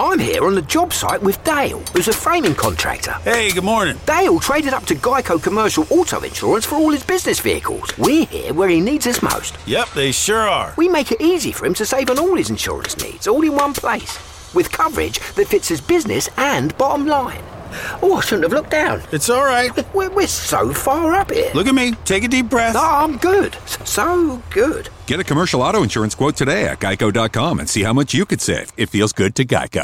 I'm here on the job site with Dale, who's a framing contractor. Hey, good morning. Dale traded up to Geico Commercial Auto Insurance for all his business vehicles. We're here where he needs us most. Yep, they sure are. We make it easy for him to save on all his insurance needs, all in one place, with coverage that fits his business and bottom line. Oh, I shouldn't have looked down. It's all right. We're so far up here. Look at me. Take a deep breath. No, I'm good. So good. Get a commercial auto insurance quote today at geico.com and see how much you could save. It feels good to Geico.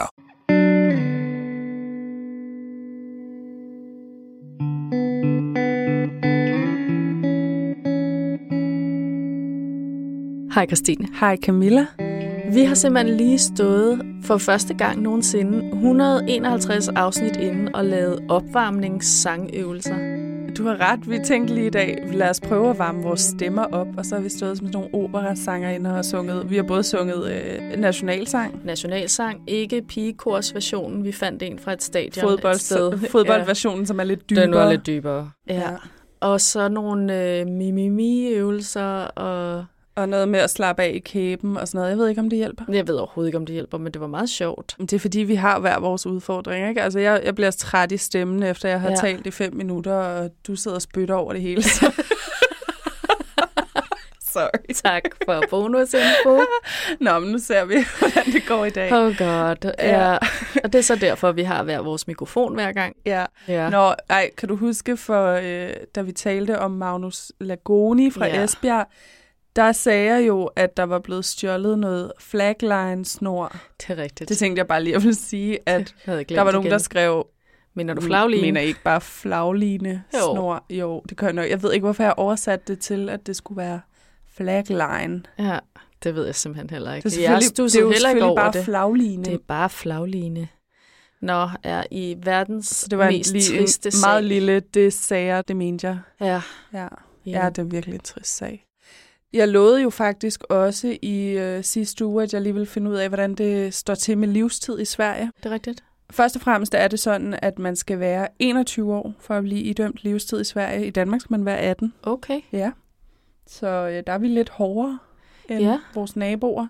Hej Christine. Hej Camilla. Vi har simpelthen lige stået for første gang nogensinde 151 afsnit inden og lavet opvarmningssangøvelser. Du har ret. Vi tænkte lige i dag, lad os prøve at varme vores stemmer op, og så har vi stået som nogle operasangerinder og sunget. Vi har både sunget nationalsang. Nationalsang, ikke pigekorsversionen. Vi fandt en fra et stadion. Fodboldversionen, som er lidt dybere. Den var lidt dybere. Ja. Og så nogle mimimi-øvelser og noget med at slappe af i kæben og sådan noget. Jeg ved ikke, om det hjælper. Jeg ved overhovedet ikke, om det hjælper, men det var meget sjovt. Det er fordi, vi har hver vores udfordringer, ikke? Altså, jeg bliver træt i stemmen, efter jeg har talt i 5 minutter, og du sidder og spytter over det hele. Sorry. Tak for bonusinfo. Nå, men nu ser vi, hvordan det går i dag. Oh god. Ja. Og det er så derfor, vi har hver vores mikrofon hver gang. Ja. Nå, kan du huske, da vi talte om Magnus Lagoni fra Esbjerg, der sagde jeg jo, at der var blevet stjålet noget flagline-snor. Det er rigtigt. Det tænkte jeg bare lige at ville sige, at der var nogen, der skrev... Mener du flagline? Mener ikke bare flagline-snor? Jo, det kan jeg nok. Jeg ved ikke, hvorfor jeg oversatte det til, at det skulle være flagline. Ja, det ved jeg simpelthen heller ikke. Det er jo selvfølgelig bare flagline. Det er bare flagline. Nå, er i verdens det var mest triste sag. Meget lille, det sagde jeg, det mente jeg. Ja. Ja, det er virkelig en trist sag. Jeg lovede jo faktisk også i sidste uge, at jeg lige ville finde ud af, hvordan det står til med livstid i Sverige. Det er rigtigt. Først og fremmest er det sådan, at man skal være 21 år for at blive idømt livstid i Sverige. I Danmark skal man være 18. Okay. Ja. Så der er vi lidt hårdere end vores naboer.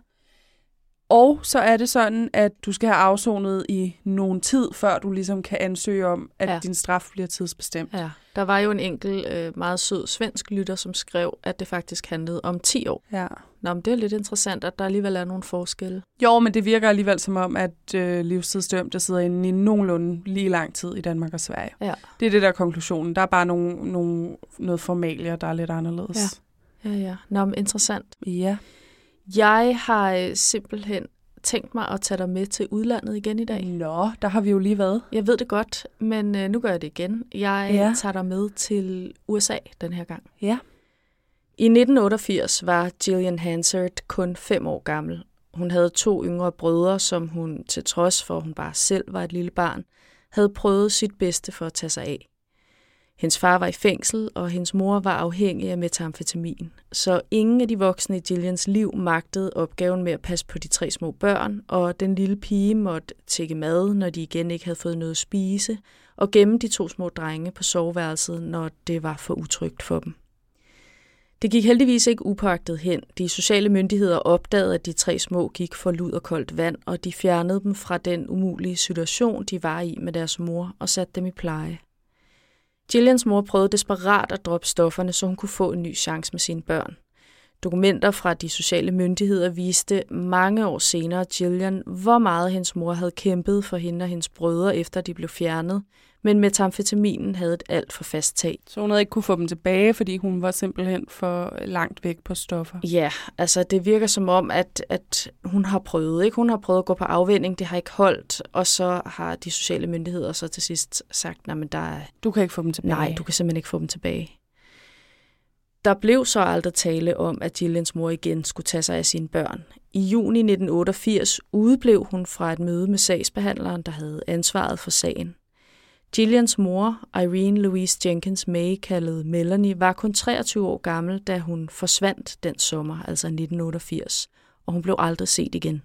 Og så er det sådan, at du skal have afsonet i nogen tid, før du ligesom kan ansøge om, at din straf bliver tidsbestemt. Ja. Der var jo en enkelt meget sød svensk lytter, som skrev, at det faktisk handlede om 10 år. Ja. Nå, men det er lidt interessant, at der alligevel er nogle forskelle. Jo, men det virker alligevel som om, at livstidsdømte sidder inde i nogenlunde lige lang tid i Danmark og Sverige. Ja. Det er det der konklusionen. Der er bare noget formalier, der er lidt anderledes. Ja. Nå, men interessant. Ja. Jeg har simpelthen tænkt mig at tage dig med til udlandet igen i dag. Nå, der har vi jo lige været. Jeg ved det godt, men nu gør jeg det igen. Jeg tager dig med til USA den her gang. Ja. I 1988 var Gillian Hansard kun 5 år gammel. Hun havde 2 yngre brødre, som hun, til trods for at hun bare selv var et lille barn, havde prøvet sit bedste for at tage sig af. Hendes far var i fængsel, og hendes mor var afhængig af metamfetamin. Så ingen af de voksne i Gillians liv magtede opgaven med at passe på de 3 små børn, og den lille pige måtte tække mad, når de igen ikke havde fået noget at spise, og gemme de 2 små drenge på soveværelset, når det var for utrygt for dem. Det gik heldigvis ikke upåagtet hen. De sociale myndigheder opdagede, at de 3 små gik for lud og koldt vand, og de fjernede dem fra den umulige situation, de var i med deres mor, og satte dem i pleje. Gillians mor prøvede desperat at droppe stofferne, så hun kunne få en ny chance med sine børn. Dokumenter fra de sociale myndigheder viste mange år senere Gillian, hvor meget hendes mor havde kæmpet for hende og hendes brødre, efter de blev fjernet, men metamfetaminen havde et alt for fast tag. Så hun havde ikke kunne få dem tilbage, fordi hun var simpelthen for langt væk på stoffer? Ja, altså det virker som om, at hun har prøvet, ikke? Hun har prøvet at gå på afvænning, det har ikke holdt, og så har de sociale myndigheder så til sidst sagt, nej, men du kan ikke få dem tilbage. Nej, du kan simpelthen ikke få dem tilbage. Der blev så aldrig tale om, at Gillians mor igen skulle tage sig af sine børn. I juni 1988 udeblev hun fra et møde med sagsbehandleren, der havde ansvaret for sagen. Gillians mor, Irene Louise Jenkins May, kaldet Melanie, var kun 23 år gammel, da hun forsvandt den sommer, altså 1988, og hun blev aldrig set igen.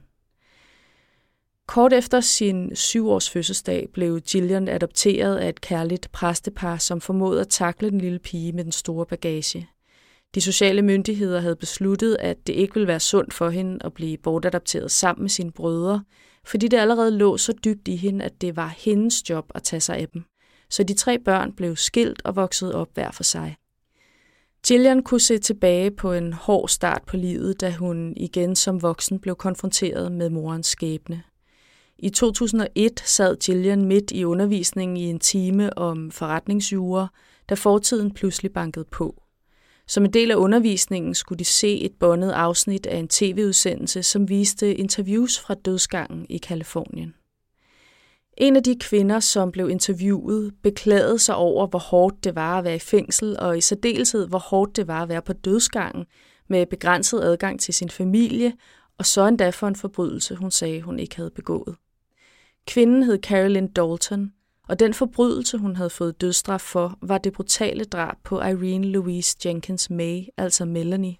Kort efter sin 7-års fødselsdag blev Gillian adopteret af et kærligt præstepar, som formåede at takle den lille pige med den store bagage. De sociale myndigheder havde besluttet, at det ikke ville være sundt for hende at blive bortadopteret sammen med sine brødre, fordi det allerede lå så dybt i hende, at det var hendes job at tage sig af dem. Så de 3 børn blev skilt og voksede op hver for sig. Gillian kunne se tilbage på en hård start på livet, da hun igen som voksen blev konfronteret med morens skæbne. I 2001 sad Gillian midt i undervisningen i en time om forretningsjura, da fortiden pludselig bankede på. Som en del af undervisningen skulle de se et båndet afsnit af en tv-udsendelse, som viste interviews fra dødsgangen i Californien. En af de kvinder, som blev interviewet, beklagede sig over, hvor hårdt det var at være i fængsel, og i særdeleshed, hvor hårdt det var at være på dødsgangen med begrænset adgang til sin familie, og så endda for en forbrydelse, hun sagde, hun ikke havde begået. Kvinden hed Carolyn Dalton, og den forbrydelse, hun havde fået dødsstraf for, var det brutale drab på Irene Louise Jenkins May, altså Melanie.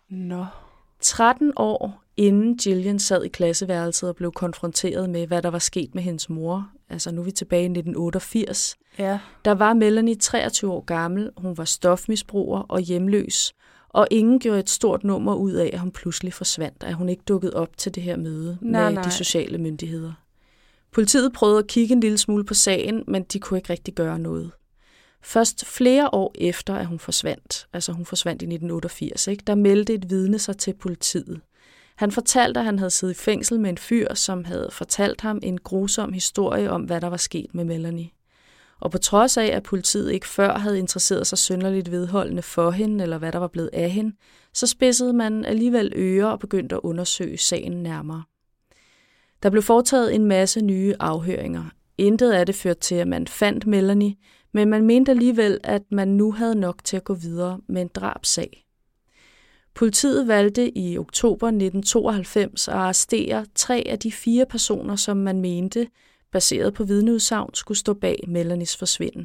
13 år inden Gillian sad i klasseværelset og blev konfronteret med, hvad der var sket med hendes mor, altså nu er vi tilbage i 1988, der var Melanie 23 år gammel, hun var stofmisbruger og hjemløs, og ingen gjorde et stort nummer ud af, at hun pludselig forsvandt, at hun ikke dukkede op til det her møde med de sociale myndigheder. Politiet prøvede at kigge en lille smule på sagen, men de kunne ikke rigtig gøre noget. Først flere år efter, at hun forsvandt, altså hun forsvandt i 1988, der meldte et vidne sig til politiet. Han fortalte, at han havde siddet i fængsel med en fyr, som havde fortalt ham en grusom historie om, hvad der var sket med Melanie. Og på trods af, at politiet ikke før havde interesseret sig synderligt vedholdende for hende, eller hvad der var blevet af hende, så spidsede man alligevel ører og begyndte at undersøge sagen nærmere. Der blev foretaget en masse nye afhøringer. Intet af det førte til, at man fandt Melanie, men man mente alligevel, at man nu havde nok til at gå videre med en drabssag. Politiet valgte i oktober 1992 at arrestere 3 af de 4 personer, som man mente, baseret på vidneudsagn, skulle stå bag Melanies forsvinden.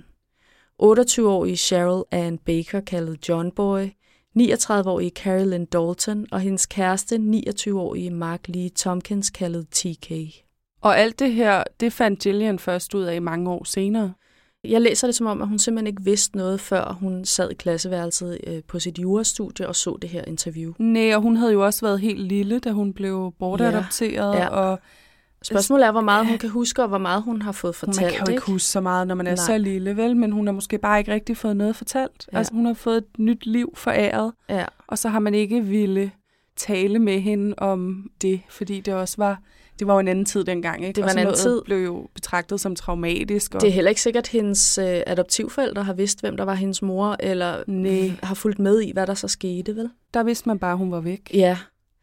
28-årige Cheryl Ann Baker, kaldet John Boy, 39-årige Carolyn Dalton og hendes kæreste, 29-årige Mark Lee Tompkins, kaldet TK. Og alt det her, det fandt Gillian først ud af mange år senere. Jeg læser det som om, at hun simpelthen ikke vidste noget, før hun sad i klasseværelset på sit jurastudie og så det her interview. Nej, og hun havde jo også været helt lille, da hun blev bortadopteret. Ja. Og spørgsmålet er, hvor meget hun kan huske, og hvor meget hun har fået fortalt. Man kan jo ikke huske så meget, når man er så lille, vel? Men hun har måske bare ikke rigtig fået noget fortalt. Ja. Altså, hun har fået et nyt liv foræret, og så har man ikke ville tale med hende om det, fordi det også var... Det var jo en anden tid dengang, ikke? Det var en anden tid. Blev jo betragtet som traumatisk. Og... Det er heller ikke sikkert, at hendes adoptivforældre har vidst, hvem der var hendes mor, eller har fulgt med i, hvad der så skete, vel? Der vidste man bare, at hun var væk. Ja.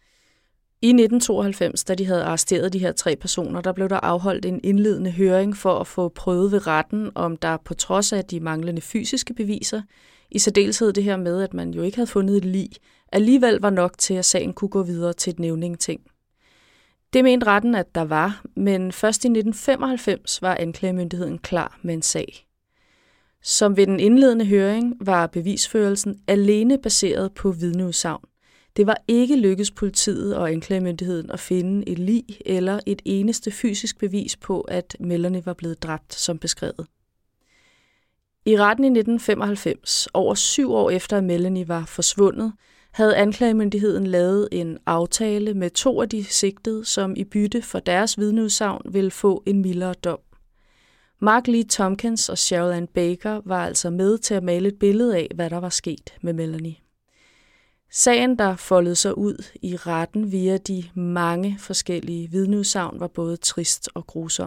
I 1992, da de havde arresteret de her 3 personer, der blev der afholdt en indledende høring for at få prøvet ved retten, om der på trods af de manglende fysiske beviser, i særdeleshed det her med, at man jo ikke havde fundet et lig, alligevel var nok til, at sagen kunne gå videre til et nævningeting. Det mente retten, at der var, men først i 1995 var anklagemyndigheden klar med en sag. Som ved den indledende høring var bevisførelsen alene baseret på vidneudsagn. Det var ikke lykkedes politiet og anklagemyndigheden at finde et lig eller et eneste fysisk bevis på, at Melanie var blevet dræbt som beskrevet. I retten i 1995, over 7 år efter at Melanie var forsvundet, havde anklagemyndigheden lavet en aftale med 2 af de sigtede, som i bytte for deres vidneudsagn ville få en mildere dom. Mark Lee Tompkins og Cheryl Ann Baker var altså med til at male et billede af, hvad der var sket med Melanie. Sagen, der foldede sig ud i retten via de mange forskellige vidneudsagn, var både trist og grusom.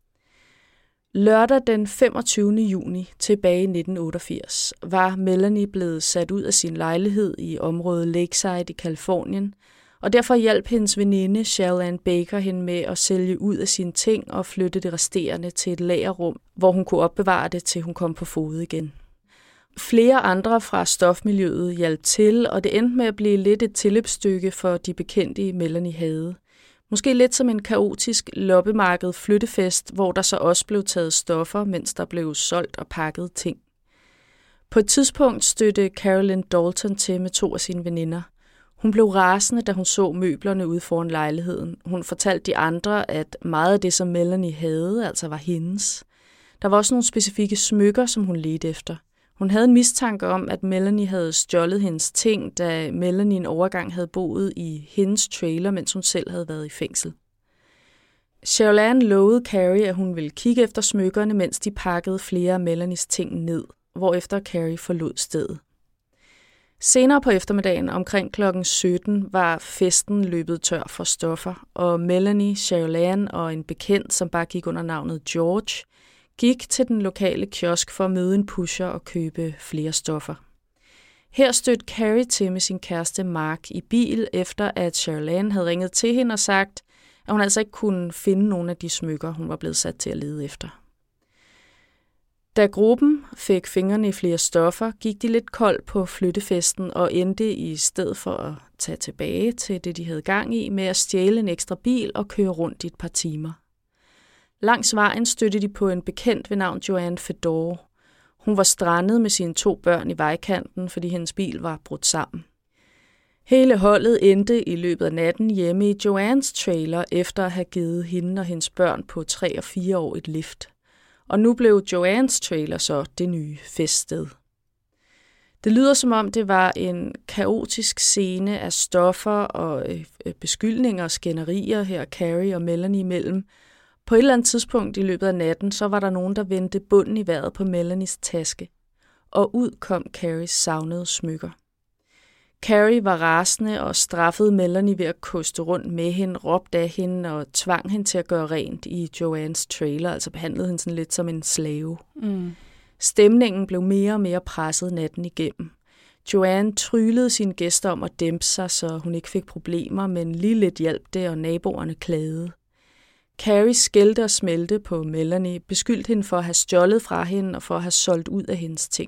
Lørdag den 25. juni tilbage i 1988 var Melanie blevet sat ud af sin lejlighed i området Lakeside i Californien, og derfor hjalp hendes veninde Cheryl Ann Baker hende med at sælge ud af sine ting og flytte det resterende til et lagerrum, hvor hun kunne opbevare det, til hun kom på fode igen. Flere andre fra stofmiljøet hjalp til, og det endte med at blive lidt et tilløbsstykke for de bekendte Melanie havde. Måske lidt som en kaotisk loppemarked flyttefest, hvor der så også blev taget stoffer, mens der blev solgt og pakket ting. På et tidspunkt stødte Carolyn Dalton til med 2 af sine veninder. Hun blev rasende, da hun så møblerne ude foran lejligheden. Hun fortalte de andre, at meget af det, som Melanie havde, altså var hendes. Der var også nogle specifikke smykker, som hun ledte efter. Hun havde en mistanke om, at Melanie havde stjålet hendes ting, da Melanie en overgang havde boet i hendes trailer, mens hun selv havde været i fængsel. Sheryl lovede Carrie, at hun ville kigge efter smykkerne, mens de pakkede flere af Melanies ting ned, hvorefter Carrie forlod stedet. Senere på eftermiddagen omkring klokken 17 var festen løbet tør for stoffer, og Melanie, Sheryl og en bekendt, som bare gik under navnet George, gik til den lokale kiosk for at møde en pusher og købe flere stoffer. Her stødte Carrie til med sin kæreste Mark i bil, efter at Sheryl havde ringet til hende og sagt, at hun altså ikke kunne finde nogle af de smykker, hun var blevet sat til at lede efter. Da gruppen fik fingrene i flere stoffer, gik de lidt koldt på flyttefesten og endte i stedet for at tage tilbage til det, de havde gang i, med at stjæle en ekstra bil og køre rundt i et par timer. Langs vejen stødte de på en bekendt ved navn Joanne Fedor. Hun var strandet med sine 2 børn i vejkanten, fordi hendes bil var brudt sammen. Hele holdet endte i løbet af natten hjemme i Joannes trailer, efter at have givet hende og hendes børn på 3 og 4 år et lift. Og nu blev Joannes trailer så det nye feststed. Det lyder som om det var en kaotisk scene af stoffer og beskyldninger og skænderier her Carrie og Melanie imellem. På et eller andet tidspunkt i løbet af natten, så var der nogen, der vendte bunden i vejret på Melanies taske. Og ud kom Carries savnede smykker. Carrie var rasende og straffede Melanie ved at koste rundt med hende, råbte af hende og tvang hende til at gøre rent i Joannes trailer, altså behandlede hende sådan lidt som en slave. Stemningen blev mere og mere presset natten igennem. Joanne tryllede sine gæster om at dæmpe sig, så hun ikke fik problemer, men lige lidt hjalp det, og naboerne klagede. Carrie skældte og smelte på Melanie, beskyldte hende for at have stjålet fra hende og for at have solgt ud af hendes ting.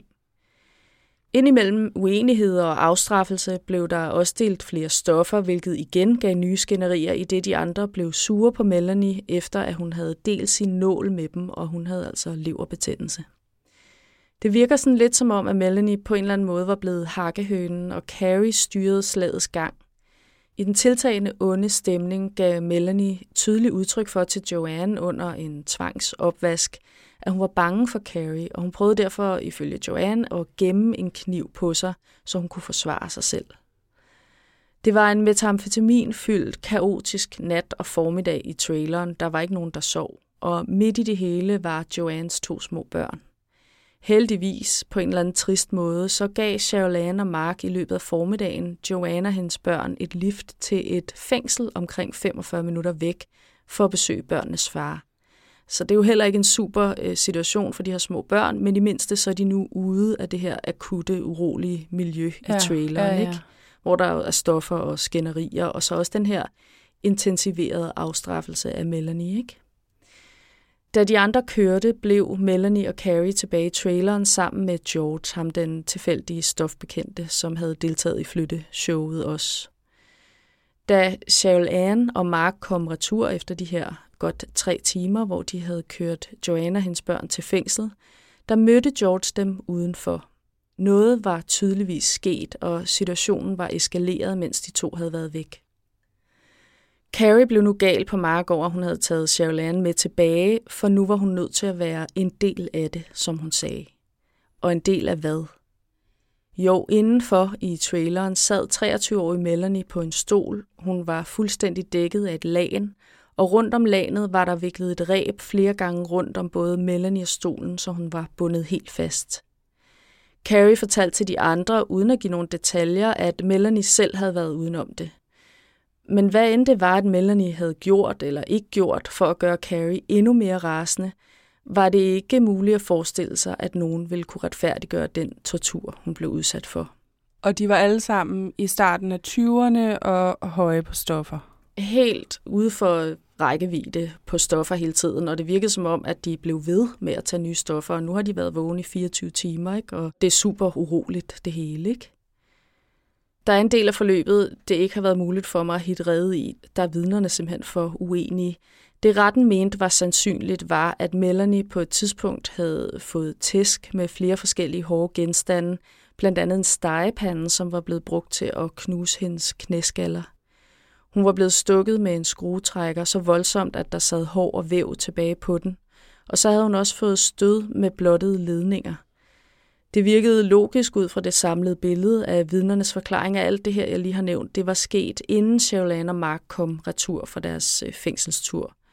Indimellem uenigheder og afstraffelse blev der også delt flere stoffer, hvilket igen gav nye skænderier, i det de andre blev sure på Melanie, efter at hun havde delt sin nål med dem, og hun havde altså leverbetændelse. Det virker sådan lidt som om, at Melanie på en eller anden måde var blevet hakkehønen, og Carrie styrede slagets gang. I den tiltagende onde stemning gav Melanie tydelig udtryk for til Joanne under en tvangsopvask, at hun var bange for Carrie, og hun prøvede derfor ifølge Joanne at gemme en kniv på sig, så hun kunne forsvare sig selv. Det var en metamfetaminfyldt, kaotisk nat og formiddag i traileren. Der var ikke nogen, der sov, og midt i det hele var Joannes 2 små børn. Heldigvis, på en eller anden trist måde, så gav Sheryl og Mark i løbet af formiddagen Joanne og hendes børn et lift til et fængsel omkring 45 minutter væk for at besøge børnenes far. Så det er jo heller ikke en super situation for de her små børn, men i mindste så er de nu ude af det her akutte, urolige miljø i traileren, ikke? Hvor der er stoffer og skænderier, og så også den her intensiverede afstraffelse af Melanie, ikke? Da de andre kørte, blev Melanie og Carrie tilbage i traileren sammen med George, ham den tilfældige stofbekendte, som havde deltaget i flytteshowet også. Da Sheryl og Mark kom retur efter de her godt 3 timer, hvor de havde kørt Joanne og hendes børn til fængsel, der mødte George dem udenfor. Noget var tydeligvis sket, og situationen var eskaleret, mens de 2 havde været væk. Carrie blev nu gal på Mark over, at hun havde taget Sheryl med tilbage, for nu var hun nødt til at være en del af det, som hun sagde. Og en del af hvad? Jo, indenfor i traileren sad 23-årige Melanie på en stol. Hun var fuldstændig dækket af et lagen, og rundt om lagenet var der viklet et reb flere gange rundt om både Melanie og stolen, så hun var bundet helt fast. Carrie fortalte til de andre, uden at give nogle detaljer, at Melanie selv havde været udenom det. Men hvad end det var, at Melanie havde gjort eller ikke gjort for at gøre Carrie endnu mere rasende, var det ikke muligt at forestille sig, at nogen ville kunne retfærdiggøre den tortur, hun blev udsat for. Og de var alle sammen i starten af 20'erne og høje på stoffer. Helt ude for rækkevidde på stoffer hele tiden, og det virkede som om, at de blev ved med at tage nye stoffer, og nu har de været vågne i 24 timer, ikke? Og det er super uroligt, det hele, ikke? Der er en del af forløbet, det ikke har været muligt for mig at hitte rede i. Der er vidnerne simpelthen for uenige. Det retten mente var sandsynligt var, at Melanie på et tidspunkt havde fået tæsk med flere forskellige hårde genstande, blandt andet en stegepande, som var blevet brugt til at knuse hendes knæskaller. Hun var blevet stukket med en skruetrækker så voldsomt, at der sad hår og væv tilbage på den. Og så havde hun også fået stød med blottede ledninger. Det virkede logisk ud fra det samlede billede af vidnernes forklaring af alt det her, jeg lige har nævnt. Det var sket, inden Sheryl og Mark kom retur fra deres fængselstur.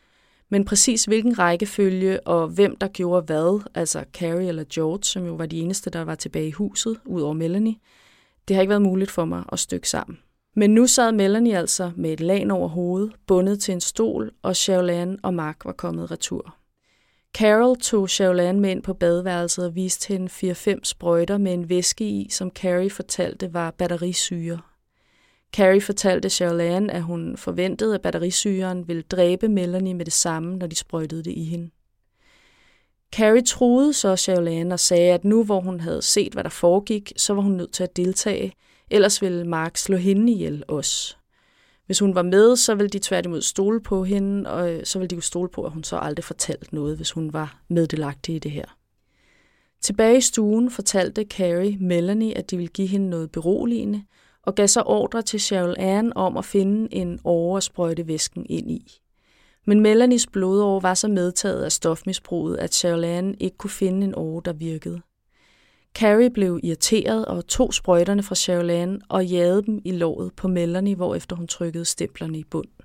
Men præcis hvilken rækkefølge og hvem der gjorde hvad, altså Carrie eller George, som jo var de eneste, der var tilbage i huset, ud over Melanie, det har ikke været muligt for mig at stykke sammen. Men nu sad Melanie altså med et lagen over hovedet, bundet til en stol, og Cheolan og Mark var kommet retur. Carol tog Cheolan med ind på badeværelset og viste hende 4-5 sprøjter med en væske i, som Carrie fortalte var batterisyre. Carrie fortalte Cheolan, at hun forventede, at batterisyren ville dræbe Melanie med det samme, når de sprøjtede det i hende. Carrie truede så Cheolan og sagde, at nu hvor hun havde set, hvad der foregik, så var hun nødt til at deltage, ellers ville Mark slå hende ihjel også. Hvis hun var med, så ville de tværtimod stole på hende, og så ville de jo stole på, at hun så aldrig fortalte noget, hvis hun var meddelagtig i det her. Tilbage i stuen fortalte Carrie Melanie, at de ville give hende noget beroligende, og gav så ordre til Cheolan om at finde en åre at sprøjte væsken ind i. Men Melanies blodåre var så medtaget af stofmisbruget, at Cheolan ikke kunne finde en åre, der virkede. Carrie blev irriteret og tog sprøjterne fra Cheolan og jagede dem i låret på Melanie, hvorefter hun trykkede stemplerne i bund.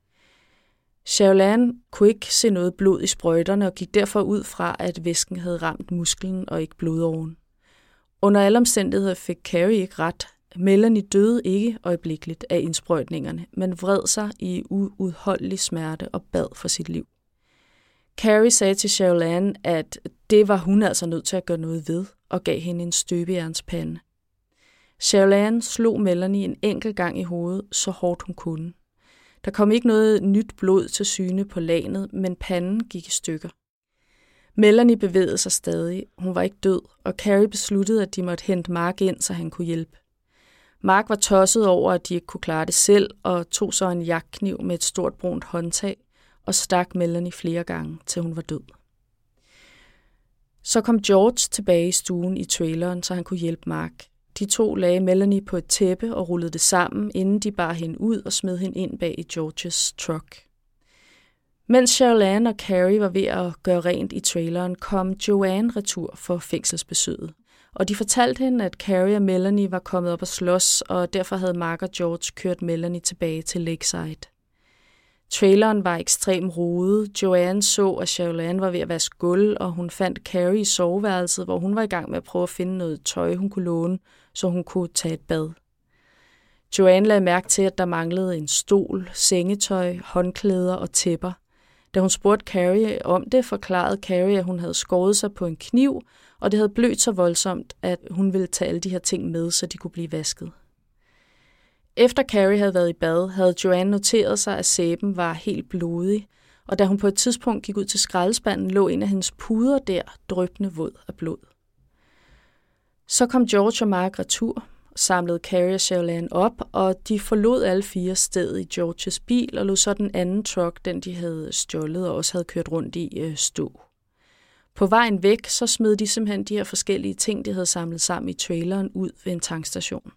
Cheolan kunne ikke se noget blod i sprøjterne og gik derfor ud fra, at væsken havde ramt musklen og ikke blodåren. Under alle omstændigheder fik Carrie ikke ret. Melanie døde ikke øjeblikkeligt af indsprøjtningerne, men vred sig i uudholdelig smerte og bad for sit liv. Carrie sagde til Cheolan, at det var hun altså nødt til at gøre noget ved, og gav hende en støbejernspande. Cheolan slog Melanie en enkelt gang i hovedet, så hårdt hun kunne. Der kom ikke noget nyt blod til syne på lagenet, men panden gik i stykker. Melanie bevægede sig stadig. Hun var ikke død, og Carrie besluttede, at de måtte hente Mark ind, så han kunne hjælpe. Mark var tosset over, at de ikke kunne klare det selv, og tog så en jagtkniv med et stort brunt håndtag og stak Melanie flere gange, til hun var død. Så kom George tilbage i stuen i traileren, så han kunne hjælpe Mark. De to lagde Melanie på et tæppe og rullede det sammen, inden de bar hende ud og smed hende ind bag i Georges truck. Mens Cheolan og Carrie var ved at gøre rent i traileren, kom Joanne retur for fængselsbesøget. Og de fortalte hende, at Carrie og Melanie var kommet op at slås, og derfor havde Mark og George kørt Melanie tilbage til Lakeside. Traileren var ekstremt rodet. Joanne så, at Cheolan var ved at vaske gulv, og hun fandt Carrie i soveværelset, hvor hun var i gang med at prøve at finde noget tøj, hun kunne låne, så hun kunne tage et bad. Joanne lagde mærke til, at der manglede en stol, sengetøj, håndklæder og tæpper. Da hun spurgte Carrie om det, forklarede Carrie, at hun havde skåret sig på en kniv, og det havde blødt så voldsomt, at hun ville tage alle de her ting med, så de kunne blive vasket. Efter Carrie havde været i bad, havde Joanne noteret sig, at sæben var helt blodig, og da hun på et tidspunkt gik ud til skraldespanden, lå en af hendes puder der, dryppende våd af blod. Så kom George og Mark retur, samlede Carrie og Cheolan op, og de forlod alle 4 stedet i Georges bil og lod så den anden truck, den de havde stjålet og også havde kørt rundt i, stå. På vejen væk, så smed de simpelthen de her forskellige ting, de havde samlet sammen i traileren, ud ved en tankstation.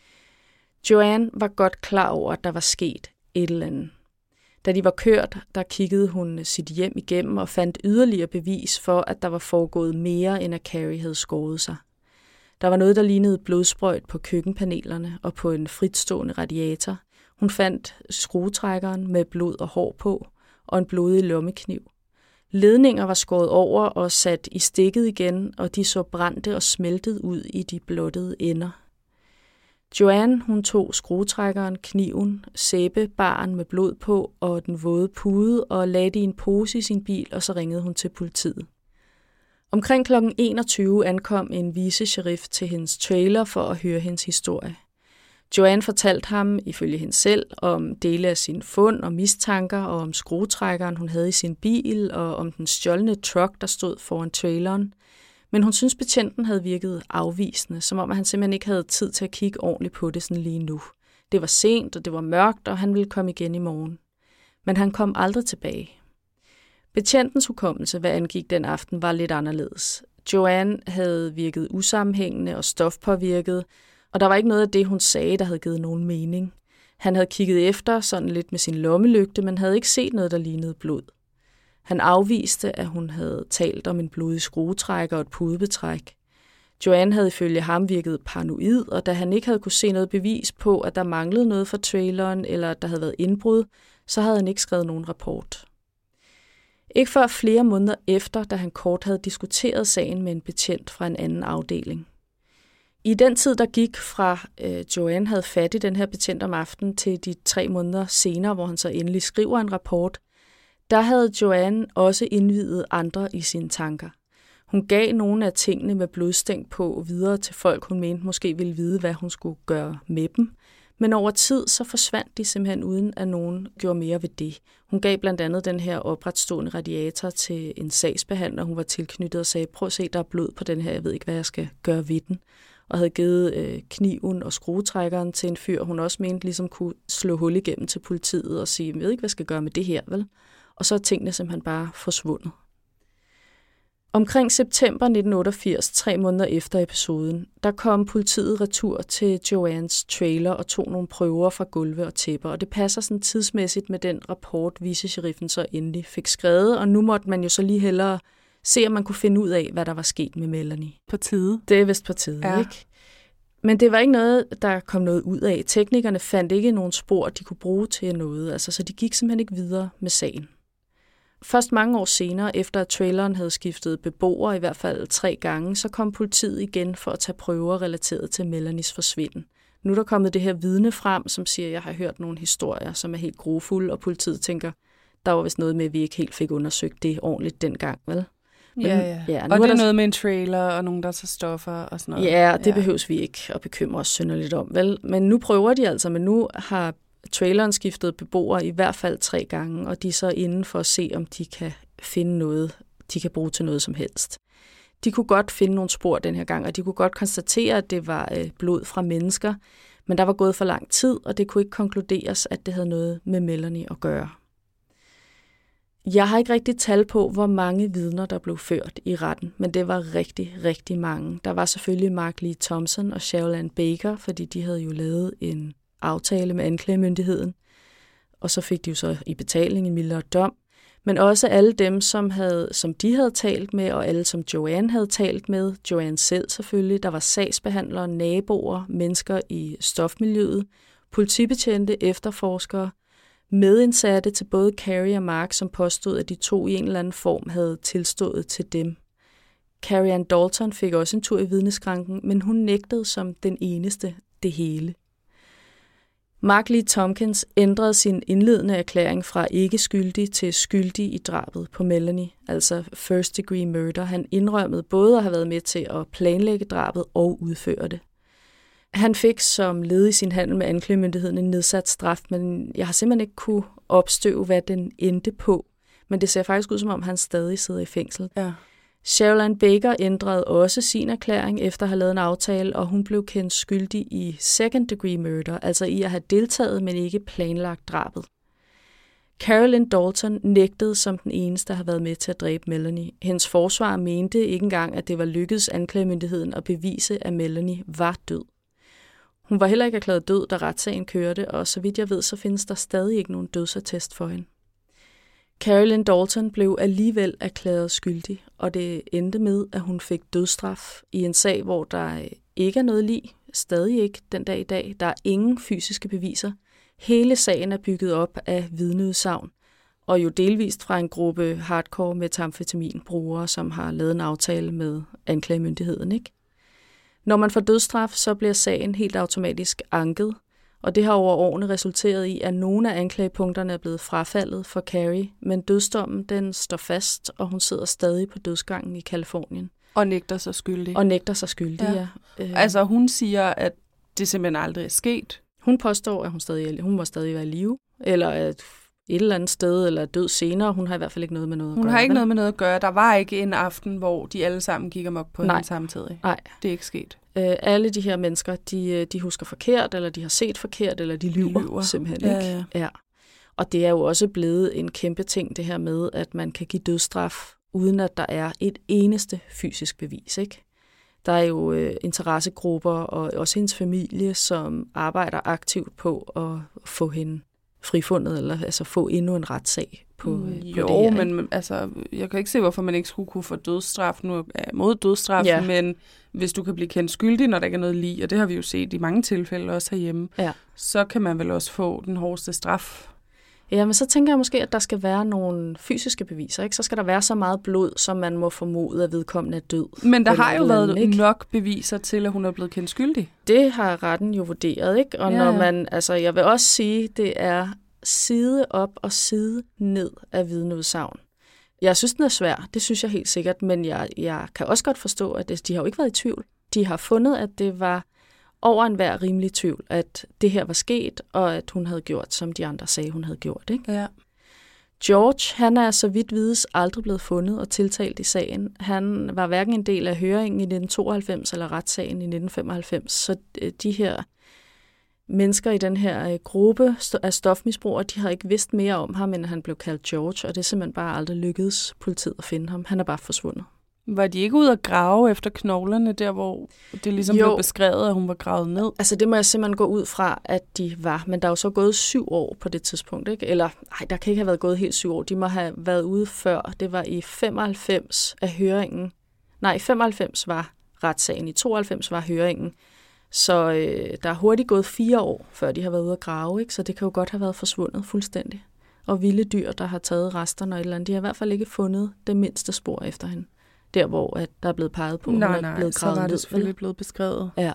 Joanne var godt klar over, at der var sket et eller andet. Da de var kørt, der kiggede hun sit hjem igennem og fandt yderligere bevis for, at der var foregået mere, end at Carrie havde skåret sig. Der var noget, der lignede blodsprøjt på køkkenpanelerne og på en fritstående radiator. Hun fandt skruetrækkeren med blod og hår på og en blodig lommekniv. Ledninger var skåret over og sat i stikket igen, og de så brændte og smeltede ud i de blottede ender. Joanne, hun tog skruetrækkeren, kniven, sæbebaren med blod på og den våde pude og lagde det i en pose i sin bil, og så ringede hun til politiet. Omkring kl. 21 ankom en vicesheriff til hendes trailer for at høre hendes historie. Joanne fortalte ham, ifølge hende selv, om dele af sine fund og mistanker, og om skruetrækkeren, hun havde i sin bil, og om den stjålne truck, der stod foran traileren. Men hun synes, betjenten havde virket afvisende, som om han simpelthen ikke havde tid til at kigge ordentligt på det sådan lige nu. Det var sent, og det var mørkt, og han ville komme igen i morgen. Men han kom aldrig tilbage. Betjentens hukommelse, hvad angik den aften, var lidt anderledes. Joanne havde virket usammenhængende og stofpåvirket, og der var ikke noget af det, hun sagde, der havde givet nogen mening. Han havde kigget efter sådan lidt med sin lommelygte, men havde ikke set noget, der lignede blod. Han afviste, at hun havde talt om en blodig skruetrækker og et pudebetræk. Joanne havde ifølge ham virket paranoid, og da han ikke havde kunne se noget bevis på, at der manglede noget fra traileren, eller at der havde været indbrud, så havde han ikke skrevet nogen rapport. Ikke før flere måneder efter, da han kort havde diskuteret sagen med en betjent fra en anden afdeling. I den tid, der gik fra Joanne havde fat i den her betjent om aftenen til de 3 måneder senere, hvor han så endelig skriver en rapport, der havde Joanne også indviet andre i sine tanker. Hun gav nogle af tingene med blodstænk på videre til folk, hun mente måske ville vide, hvad hun skulle gøre med dem. Men over tid så forsvandt de simpelthen uden, at nogen gjorde mere ved det. Hun gav blandt andet den her opretstående radiator til en sagsbehandler, hun var tilknyttet og sagde, prøv at se, der er blod på den her, jeg ved ikke, hvad jeg skal gøre ved den. Og havde givet kniven og skruetrækkeren til en fyr, hun også mente ligesom kunne slå hul igennem til politiet og sige, jeg ved ikke, hvad jeg skal gøre med det her, vel? Og så er tingene simpelthen bare forsvundet. Omkring september 1988, 3 måneder efter episoden, der kom politiet retur til Joannes trailer og tog nogle prøver fra gulve og tæpper, og det passer sådan tidsmæssigt med den rapport, vicesheriffen så endelig fik skrevet, og nu måtte man jo så lige hellere se, om man kunne finde ud af, hvad der var sket med Melanie. På tide. Det er vist på tide, ikke? Men det var ikke noget, der kom noget ud af. Teknikerne fandt ikke nogen spor, de kunne bruge til noget, altså, så de gik simpelthen ikke videre med sagen. Først mange år senere, efter at traileren havde skiftet beboere i hvert fald 3 gange, så kom politiet igen for at tage prøver relateret til Melanies forsvinden. Nu er der kommet det her vidne frem, som siger, at jeg har hørt nogle historier, som er helt grufulde, og politiet tænker, der var vist noget med, at vi ikke helt fik undersøgt det ordentligt dengang, vel? Men, ja. Og det er noget med en trailer og nogen, der tager stoffer og sådan noget. Ja, det behøves vi ikke at bekymre os synderligt om, vel? Men nu prøver de altså, men nu har traileren skiftede beboere i hvert fald 3 gange, og de er så inde for at se, om de kan finde noget, de kan bruge til noget som helst. De kunne godt finde nogle spor den her gang, og de kunne godt konstatere, at det var blod fra mennesker, men der var gået for lang tid, og det kunne ikke konkluderes, at det havde noget med Melanie at gøre. Jeg har ikke rigtig tal på, hvor mange vidner, der blev ført i retten, men det var rigtig, rigtig mange. Der var selvfølgelig Mark Lee Thompson og Sherilyn Baker, fordi de havde jo lavet en aftale med anklagemyndigheden, og så fik de jo så i betaling en mildere dom, men også alle dem, som de havde talt med, og alle, som Joanne havde talt med, Joanne selv selvfølgelig, der var sagsbehandlere, naboer, mennesker i stofmiljøet, politibetjente, efterforskere, medindsatte til både Carrie og Mark, som påstod, at de to i en eller anden form havde tilstået til dem. Carrie Ann Dalton fik også en tur i vidneskranken, men hun nægtede som den eneste det hele. Mark Lee Tompkins ændrede sin indledende erklæring fra ikke skyldig til skyldig i drabet på Melanie, altså first degree murder. Han indrømmede både at have været med til at planlægge drabet og udføre det. Han fik som led i sin handel med anklagemyndigheden en nedsat straf, men jeg har simpelthen ikke kunne opstøve, hvad den endte på. Men det ser faktisk ud, som om han stadig sidder i fængsel. Ja. Sherilyn Baker ændrede også sin erklæring efter at have lavet en aftale, og hun blev kendt skyldig i second degree murder, altså i at have deltaget, men ikke planlagt drabet. Carolyn Dalton nægtede som den eneste, der havde været med til at dræbe Melanie. Hendes forsvar mente ikke engang, at det var lykkedes anklagemyndigheden at bevise, at Melanie var død. Hun var heller ikke erklæret død, da retssagen kørte, og så vidt jeg ved, så findes der stadig ikke nogen dødsattest for hende. Carolyn Dalton blev alligevel erklæret skyldig, og det endte med, at hun fik dødsstraf i en sag, hvor der ikke er noget lig, stadig ikke den dag i dag. Der er ingen fysiske beviser. Hele sagen er bygget op af vidneudsagn, og jo delvist fra en gruppe hardcore metamfetaminbrugere, som har lavet en aftale med anklagemyndigheden, ikke? Når man får dødsstraf, så bliver sagen helt automatisk anket, og det har over årene resulteret i, at nogle af anklagepunkterne er blevet frafaldet for Carrie, men dødsdommen den står fast, og hun sidder stadig på dødsgangen i Californien. Og nægter sig skyldig. Ja. Altså hun siger, at det simpelthen aldrig er sket. Hun påstår, at hun må stadig være i live, eller at et eller andet sted, eller død senere. Hun har i hvert fald ikke noget med noget at gøre. Hun har ikke noget med noget at gøre. Der var ikke en aften, hvor de alle sammen gik amok på hende samtidig. Nej. Det er ikke sket. Alle de her mennesker, de husker forkert, eller de har set forkert, eller de lyver simpelthen. Ikke? Ja. Og det er jo også blevet en kæmpe ting, det her med, at man kan give dødsstraf, uden at der er et eneste fysisk bevis, ikke? Der er jo interessegrupper og også hendes familie, som arbejder aktivt på at få hende frifundet, eller altså få endnu en retssag på det her. Men altså, jeg kan ikke se, hvorfor man ikke skulle kunne få dødsstraf. Nu er mod dødsstraf, men hvis du kan blive kendt skyldig, når der ikke er noget lig, og det har vi jo set i mange tilfælde også herhjemme, så kan man vel også få den hårdeste straf. Ja, men så tænker jeg måske, at der skal være nogle fysiske beviser, ikke? Så skal der være så meget blod, som man må formode, at vedkommende er død. Men der har jo været nok beviser til, at hun er blevet kendt skyldig. Det har retten jo vurderet, ikke? Og når man, altså jeg vil også sige, det er side op og side ned af vidneudsagn. Jeg synes, den er svær. Det synes jeg helt sikkert, men jeg kan også godt forstå, at de har jo ikke været i tvivl. De har fundet, at det var over enhver rimelig tvivl, at det her var sket, og at hun havde gjort, som de andre sagde, hun havde gjort. Ikke? Ja. George, han er så vidt vides aldrig blevet fundet og tiltalt i sagen. Han var hverken en del af høringen i 1992 eller retssagen i 1995, så de her mennesker i den her gruppe af stofmisbrugere, de har ikke vidst mere om ham, end han blev kaldt George, og det er simpelthen bare aldrig lykkedes politiet at finde ham. Han er bare forsvundet. Var de ikke ude at grave efter knoglerne, der hvor det ligesom blev beskrevet, at hun var gravet ned? Altså det må jeg simpelthen gå ud fra, at de var. Men der er jo så gået 7 år på det tidspunkt, ikke? Eller nej, der kan ikke have været gået helt 7 år. De må have været ude før. Det var i 95 af høringen. Nej, i 95 var retssagen. I 92 var høringen. Så der er hurtigt gået 4 år, før de har været ude at grave, ikke? Så det kan jo godt have været forsvundet fuldstændig. Og vilde dyr, der har taget resterne og et eller andet, de har i hvert fald ikke fundet det mindste spor efter hende. Der, hvor at der er blevet peget på, hun er blevet gravet så var det ned, selvfølgelig blevet beskrevet. Ja.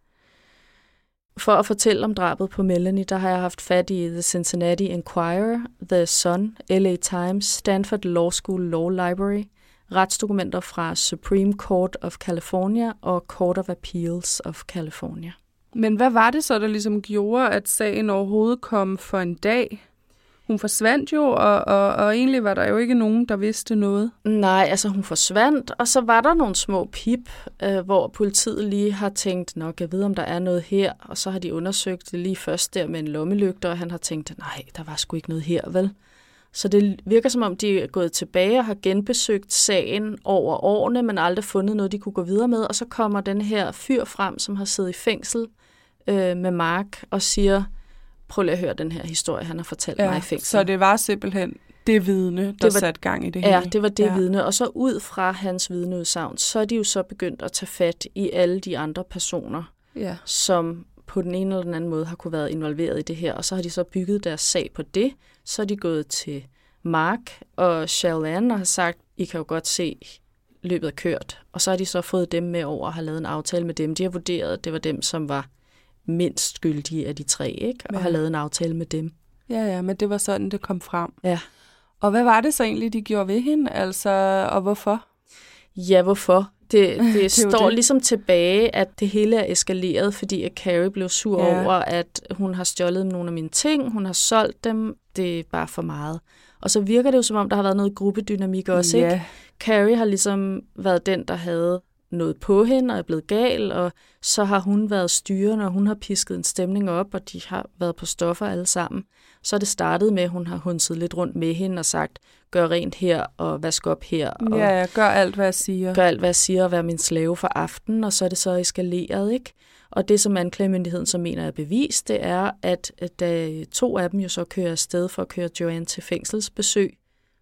For at fortælle om drabet på Melanie, der har jeg haft fat i The Cincinnati Enquirer, The Sun, LA Times, Stanford Law School Law Library, retsdokumenter fra Supreme Court of California og Court of Appeals of California. Men hvad var det så, der ligesom gjorde, at sagen overhovedet kom for en dag? Hun forsvandt jo, og egentlig var der jo ikke nogen, der vidste noget. Nej, altså hun forsvandt, og så var der nogle små pip, hvor politiet lige har tænkt, nok jeg ved, om der er noget her, og så har de undersøgt det lige først der med en lommelygte, og han har tænkt, nej, der var sgu ikke noget her, vel? Så det virker som om, de er gået tilbage og har genbesøgt sagen over årene, men aldrig fundet noget, de kunne gå videre med, og så kommer den her fyr frem, som har siddet i fængsel med Mark, og siger, prøv lige at høre den her historie, han har fortalt mig i fængsel. Så det var simpelthen det vidne, der satte gang i det hele. Ja, det var det vidne. Og så ud fra hans vidneudsagn, så er de jo så begyndt at tage fat i alle de andre personer, som på den ene eller den anden måde har kunne være involveret i det her. Og så har de så bygget deres sag på det. Så er de gået til Mark og Shalane og har sagt, I kan jo godt se, løbet er kørt. Og så har de så fået dem med over og har lavet en aftale med dem. De har vurderet, at det var dem, som var mindst skyldige af de 3, ikke? Og har lavet en aftale med dem. Ja, men det var sådan, det kom frem. Ja. Og hvad var det så egentlig, de gjorde ved hende? Altså, og hvorfor? Ja, hvorfor? Det står ligesom tilbage, at det hele er eskaleret, fordi at Carrie blev sur over, at hun har stjålet nogle af mine ting, hun har solgt dem, det er bare for meget. Og så virker det jo, som om der har været noget gruppedynamik også, ikke? Carrie har ligesom været den, der havde noget på hende og er blevet gal, og så har hun været styrende, og hun har pisket en stemning op, og de har været på stoffer alle sammen. Så er det startet med, at hun har hundset lidt rundt med hende og sagt, gør rent her, og vask op her. Og gør alt, hvad jeg siger. Gør alt, hvad jeg siger, og vær min slave for aftenen, og så er det så eskaleret, ikke? Og det, som anklagemyndigheden så mener er bevis, det er, at da 2 af dem jo så kører afsted for at køre Joanne til fængselsbesøg,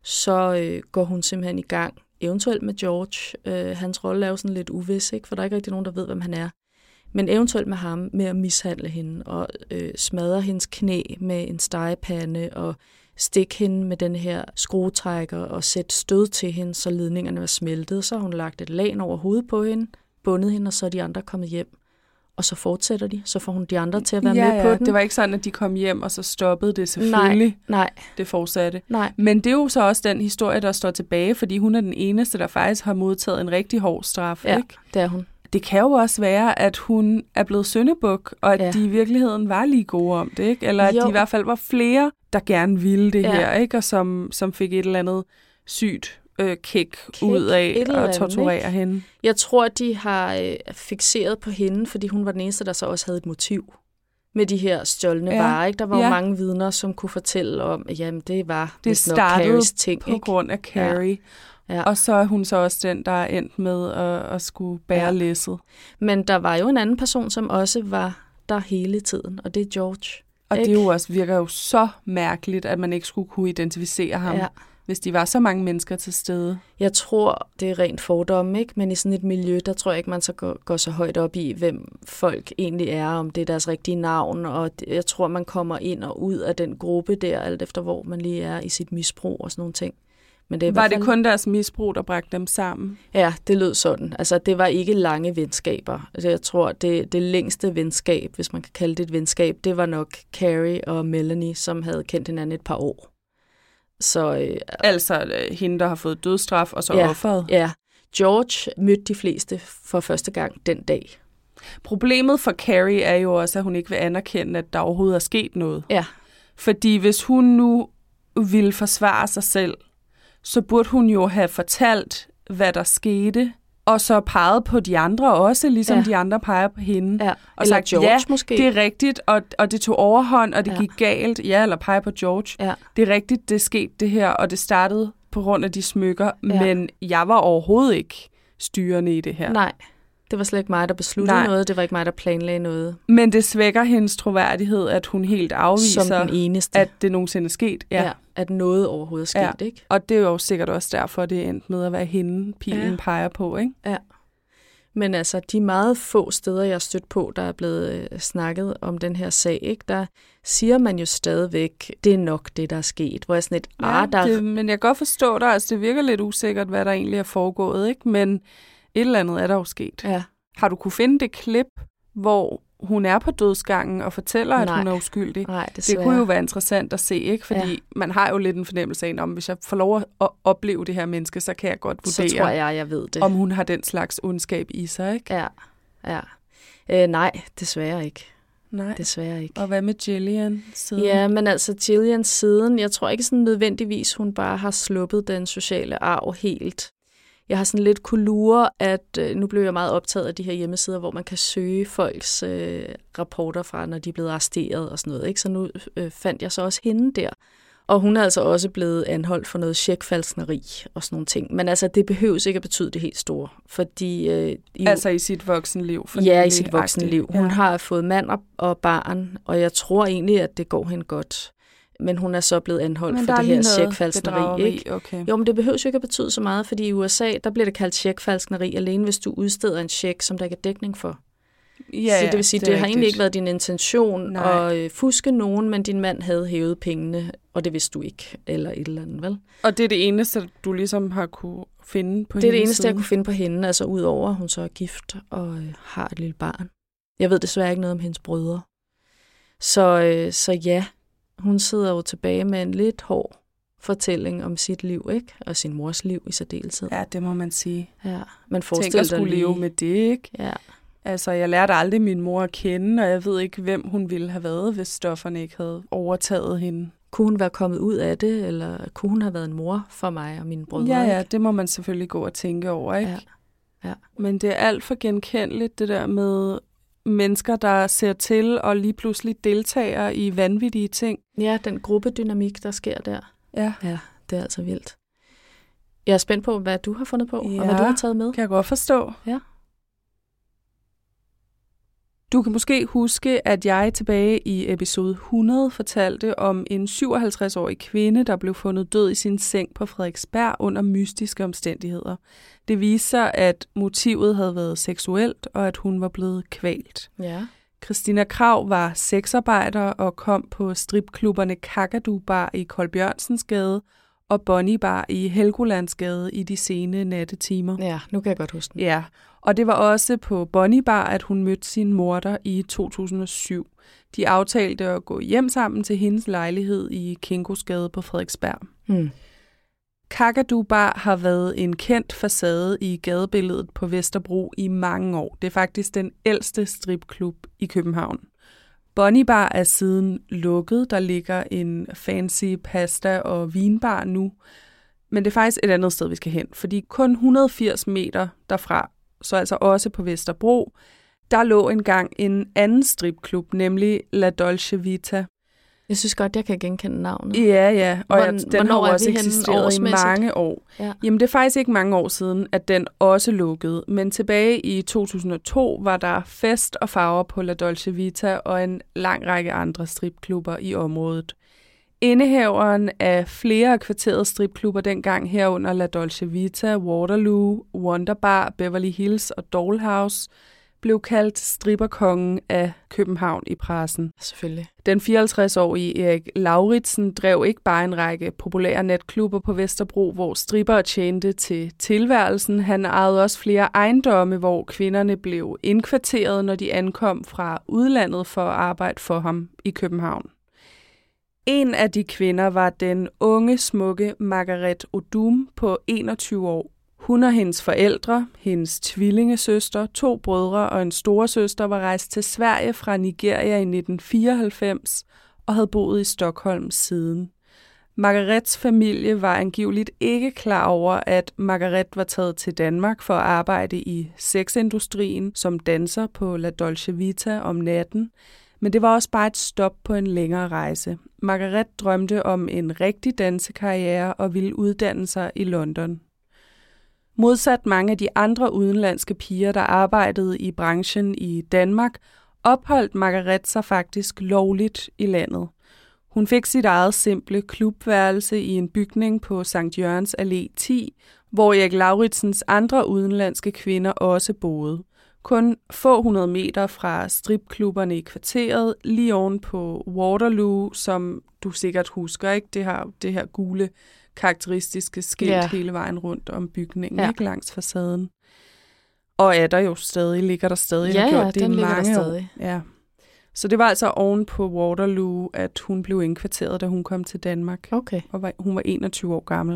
så går hun simpelthen i gang, eventuelt med George. Hans rolle er jo sådan lidt uvis, ikke? For der er ikke rigtig nogen, der ved, hvem han er. Men eventuelt med ham, med at mishandle hende og smadre hendes knæ med en stegepande og stikke hende med den her skruetrækker og sætte stød til hende, så ledningerne var smeltet. Så har hun lagt et lag over hovedet på hende, bundet hende, og så er de andre kommet hjem. Og så fortsætter de, så får hun de andre til at være med på den. Det var ikke sådan, at de kom hjem, og så stoppede det selvfølgelig. Nej. Det fortsatte. Nej. Men det er jo så også den historie, der står tilbage, fordi hun er den eneste, der faktisk har modtaget en rigtig hård straf. Ja, ikke? Det er hun. Det kan jo også være, at hun er blevet syndebuk, og at de i virkeligheden var lige gode om det, ikke? Eller at de i hvert fald var flere, der gerne ville det her, ikke? Og som fik et eller andet sygt kick ud af at torturere hende. Jeg tror, at de har fikseret på hende, fordi hun var den eneste, der så også havde et motiv med de her stjålne varer. Ikke? Der var jo mange vidner, som kunne fortælle om, at jamen, det var det startede Carries ting, på grund af Carrie. Ja. Og så er hun så også den, der er endt med at skulle bære læsset. Men der var jo en anden person, som også var der hele tiden, og det er George. Og det jo også virker jo så mærkeligt, at man ikke skulle kunne identificere ham hvis de var så mange mennesker til stede. Jeg tror, det er rent fordomme, ikke? Men i sådan et miljø, der tror jeg ikke, man så går så højt op i, hvem folk egentlig er, om det er deres rigtige navn, og jeg tror, man kommer ind og ud af den gruppe der, alt efter hvor man lige er i sit misbrug og sådan nogle ting. Men det var det kun deres misbrug, der bragte dem sammen? Ja, det lød sådan. Altså, det var ikke lange venskaber. Altså, jeg tror, det længste venskab, hvis man kan kalde det et venskab, det var nok Carrie og Melanie, som havde kendt hinanden et par år. Så, altså hende, der har fået dødsstraf, og så offeret? Ja. George mødte de fleste for første gang den dag. Problemet for Carrie er jo også, at hun ikke vil anerkende, at der overhovedet er sket noget. Ja. Fordi hvis hun nu ville forsvare sig selv, så burde hun jo have fortalt, hvad der skete, og så peget på de andre også, ligesom de andre peger på hende. Ja. Og sagt, George måske. Det er rigtigt, og det tog overhånd, og det gik galt. Ja, eller pege på George. Ja. Det er rigtigt, det skete det her, og det startede på grund af de smykker, men jeg var overhovedet ikke styrende i det her. Nej, det var slet ikke mig, der besluttede noget. Det var ikke mig, der planlagde noget. Men det svækker hendes troværdighed, at hun helt afviser, som den eneste, at det nogensinde er sket. Ja, at noget overhovedet er sket, ikke? Og det er jo sikkert også derfor, det endte med at være hende, pilen peger på, ikke? Ja. Men altså, de meget få steder, jeg har stødt på, der er blevet snakket om den her sag, ikke? Der siger man jo stadigvæk, det er nok det, der er sket. Hvor jeg sådan et, men jeg kan godt forstå dig, altså det virker lidt usikkert, hvad der egentlig er foregået, ikke? Men et eller andet er der jo sket. Ja. Har du kunne finde det klip, hvor hun er på dødsgangen og fortæller, at hun er uskyldig? Nej, det kunne jo være interessant at se, ikke? Fordi man har jo lidt en fornemmelse af, om hvis jeg får lov at opleve det her menneske, så kan jeg godt vurdere, så tror jeg ved det. Om hun har den slags ondskab i sig, ikke? Ja. Nej, desværre ikke. Nej. Desværre ikke. Og hvad med Gillian siden? Ja, men altså Gillian siden, jeg tror ikke sådan nødvendigvis, hun bare har sluppet den sociale arv helt. Jeg har sådan lidt kunne lure, at nu blev jeg meget optaget af de her hjemmesider, hvor man kan søge folks rapporter fra, når de er blevet arresteret og sådan noget. Ikke? Så nu fandt jeg så også hende der. Og hun er altså også blevet anholdt for noget checkfalskneri og sådan nogle ting. Men altså, det behøves ikke at betyde det helt store. Fordi, altså i sit voksenliv? Ja, i sit voksenliv. Hun har fået mand og barn, og jeg tror egentlig, at det går hende godt. Men hun er så blevet anholdt for det her checkfalskneri, ikke? Okay. Jo, men det behøver jo ikke at betyde så meget, fordi i USA, der bliver det kaldt checkfalskneri alene, hvis du udsteder en check, som der ikke er dækning for. Ja, så det vil sige, det har egentlig ikke været din intention at fuske nogen, men din mand havde hævet pengene, og det vidste du ikke, eller et eller andet, vel? Og det er det eneste, du ligesom har kunne finde på hende? Det er det eneste, jeg kunne finde på hende, altså udover, at hun så er gift og har et lille barn. Jeg ved desværre ikke noget om hendes brødre. Så ja, hun sidder jo tilbage med en lidt hård fortælling om sit liv, ikke? Og sin mors liv i særdeleshed. Ja, det må man sige. Ja, men forestil dig at skulle leve med det, ikke? Ja. Altså, jeg lærte aldrig min mor at kende, og jeg ved ikke, hvem hun ville have været, hvis stofferne ikke havde overtaget hende. Kunne hun være kommet ud af det, eller kunne hun have været en mor for mig og mine brødre? Ja, det må man selvfølgelig gå og tænke over, ikke? Ja. Men det er alt for genkendeligt, det der med mennesker, der ser til og lige pludselig deltager i vanvittige ting. Ja, den gruppedynamik, der sker der. Ja, det er altså vildt. Jeg er spændt på, hvad du har fundet på, og hvad du har taget med. Kan jeg godt forstå. Ja. Du kan måske huske, at jeg tilbage i episode 100 fortalte om en 57-årig kvinde, der blev fundet død i sin seng på Frederiksberg under mystiske omstændigheder. Det viser, at motivet havde været seksuelt, og at hun var blevet kvalt. Ja. Christina Krag var sexarbejder og kom på stripklubberne Kakadu Bar i Kolbjørnsensgade og Bonnie Bar i Helgolandsgade i de sene nattetimer. Ja, nu kan jeg godt huske den. Ja, og det var også på Bonnie Bar, at hun mødte sin morder i 2007. De aftalte at gå hjem sammen til hendes lejlighed i Kinkosgade på Frederiksberg. Kakadu Bar har været en kendt facade i gadebilledet på Vesterbro i mange år. Det er faktisk den ældste stripklub i København. Bonnie Bar er siden lukket. Der ligger en fancy pasta- og vinbar nu. Men det er faktisk et andet sted, vi skal hen. Fordi kun 180 meter derfra, så altså også på Vesterbro, der lå engang en anden stripklub, nemlig La Dolce Vita. Jeg synes godt, jeg kan genkende navnet. Ja, og den har også eksisteret i mange år. Ja. Jamen, det er faktisk ikke mange år siden, at den også lukkede. Men tilbage i 2002 var der fest og farver på La Dolce Vita og en lang række andre stripklubber i området. Indehaveren af flere af kvarterets stripklubber dengang herunder La Dolce Vita, Waterloo, Wonderbar, Beverly Hills og Dollhouse blev kaldt stripperkongen af København i pressen. Selvfølgelig. Den 54-årige Erik Lauritsen drev ikke bare en række populære natklubber på Vesterbro, hvor strippere tjente til tilværelsen. Han ejede også flere ejendomme, hvor kvinderne blev indkvarteret, når de ankom fra udlandet for at arbejde for ham i København. En af de kvinder var den unge, smukke Margaret Odum på 21 år. Hun og hendes forældre, hendes tvillingesøster, 2 brødre og en storesøster var rejst til Sverige fra Nigeria i 1994 og havde boet i Stockholm siden. Margarets familie var angiveligt ikke klar over, at Margaret var taget til Danmark for at arbejde i sexindustrien som danser på La Dolce Vita om natten, men det var også bare et stop på en længere rejse. Margaret drømte om en rigtig dansekarriere og ville uddanne sig i London. Modsat mange af de andre udenlandske piger, der arbejdede i branchen i Danmark, opholdt Margaret sig faktisk lovligt i landet. Hun fik sit eget simple klubværelse i en bygning på Sankt Jørgens Allé 10, hvor Erik Lauritsens andre udenlandske kvinder også boede. Kun få 100 meter fra stripklubberne i kvarteret, lige oven på Waterloo, som du sikkert husker, ikke? Det her gule karakteristiske skilt hele vejen rundt om bygningen, ikke langs facaden. Og er der jo stadig, ligger der stadig. Ja, den ligger der stadig. Ja. Så det var altså oven på Waterloo, at hun blev indkvarteret, da hun kom til Danmark. Okay. Og hun var 21 år gammel.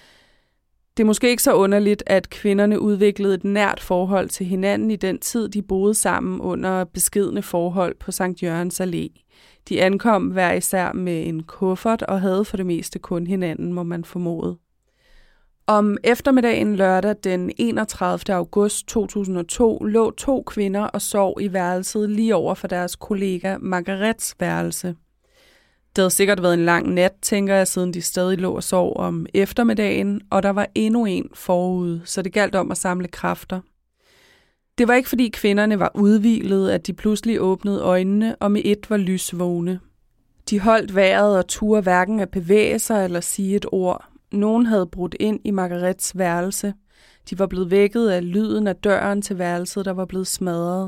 Det er måske ikke så underligt, at kvinderne udviklede et nært forhold til hinanden i den tid, de boede sammen under beskedne forhold på Sankt Jørgens Allé. De ankom hver især med en kuffert og havde for det meste kun hinanden, må man formode. Om eftermiddagen lørdag den 31. august 2002 lå 2 kvinder og sov i værelset lige over for deres kollega Margarets værelse. Det havde sikkert været en lang nat, tænker jeg, siden de stadig lå og sov om eftermiddagen, og der var endnu en forude, så det galt om at samle kræfter. Det var ikke fordi kvinderne var udhvilede, at de pludselig åbnede øjnene og med et var lysvågne. De holdt vejret og turde hverken at bevæge sig eller sige et ord. Nogen havde brudt ind i Margarets værelse. De var blevet vækket af lyden af døren til værelset, der var blevet smadret.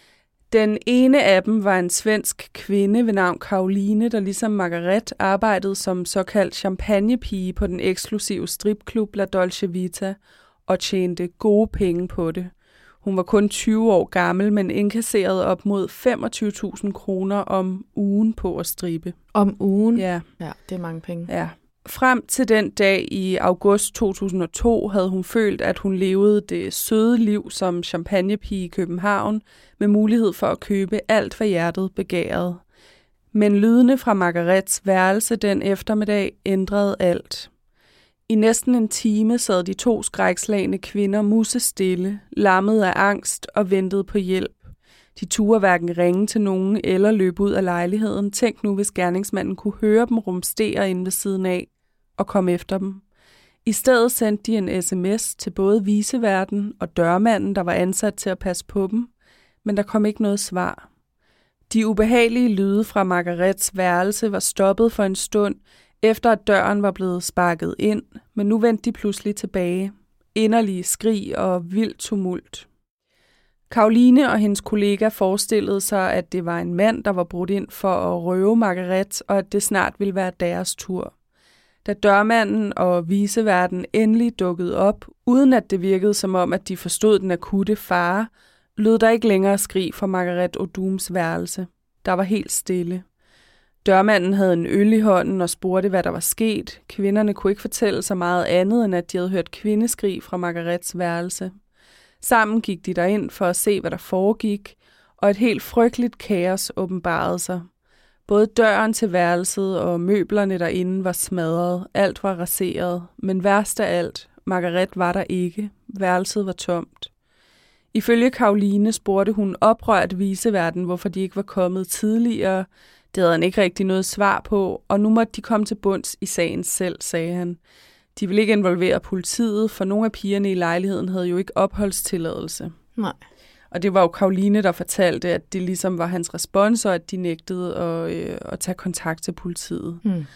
Den ene af dem var en svensk kvinde ved navn Caroline, der ligesom Margaret arbejdede som såkaldt champagnepige på den eksklusive stripklub La Dolce Vita og tjente gode penge på det. Hun var kun 20 år gammel, men indkasserede op mod 25.000 kroner om ugen på at strippe. Om ugen? Ja. Ja, det er mange penge. Ja. Frem til den dag i august 2002 havde hun følt, at hun levede det søde liv som champagnepige i København, med mulighed for at købe alt, hvad hjertet begærede. Men lydene fra Margarets værelse den eftermiddag ændrede alt. I næsten en time sad de 2 skrækslagne kvinder musestille, lammet af angst og ventede på hjælp. De turde hverken ringe til nogen eller løbe ud af lejligheden. Tænk nu, hvis gerningsmanden kunne høre dem rumstere inde ved siden af og komme efter dem. I stedet sendte de en sms til både viceværten og dørmanden, der var ansat til at passe på dem, men der kom ikke noget svar. De ubehagelige lyde fra Margarets værelse var stoppet for en stund, efter at døren var blevet sparket ind, men nu vendte de pludselig tilbage. Inderlige skrig og vild tumult. Caroline og hendes kollega forestillede sig, at det var en mand, der var brudt ind for at røve Margaret, og at det snart ville være deres tur. Da dørmanden og viceværten endelig dukkede op, uden at det virkede som om, at de forstod den akutte fare, lød der ikke længere skrig fra Margaret Odums værelse. Der var helt stille. Dørmanden havde en øl i hånden og spurgte, hvad der var sket. Kvinderne kunne ikke fortælle så meget andet, end at de havde hørt kvindeskrig fra Margarets værelse. Sammen gik de derind for at se, hvad der foregik, og et helt frygteligt kaos åbenbarede sig. Både døren til værelset og møblerne derinde var smadret, alt var raseret, men værst af alt, Margaret var der ikke, værelset var tomt. Ifølge Caroline spurgte hun oprørt viceværten, hvorfor de ikke var kommet tidligere. Det havde han ikke rigtig noget svar på, og nu måtte de komme til bunds i sagen selv, sagde han. De ville ikke involvere politiet, for nogle af pigerne i lejligheden havde jo ikke opholdstilladelse. Nej. Og det var jo Caroline, der fortalte, at det ligesom var hans respons, og at de nægtede at tage kontakt til politiet.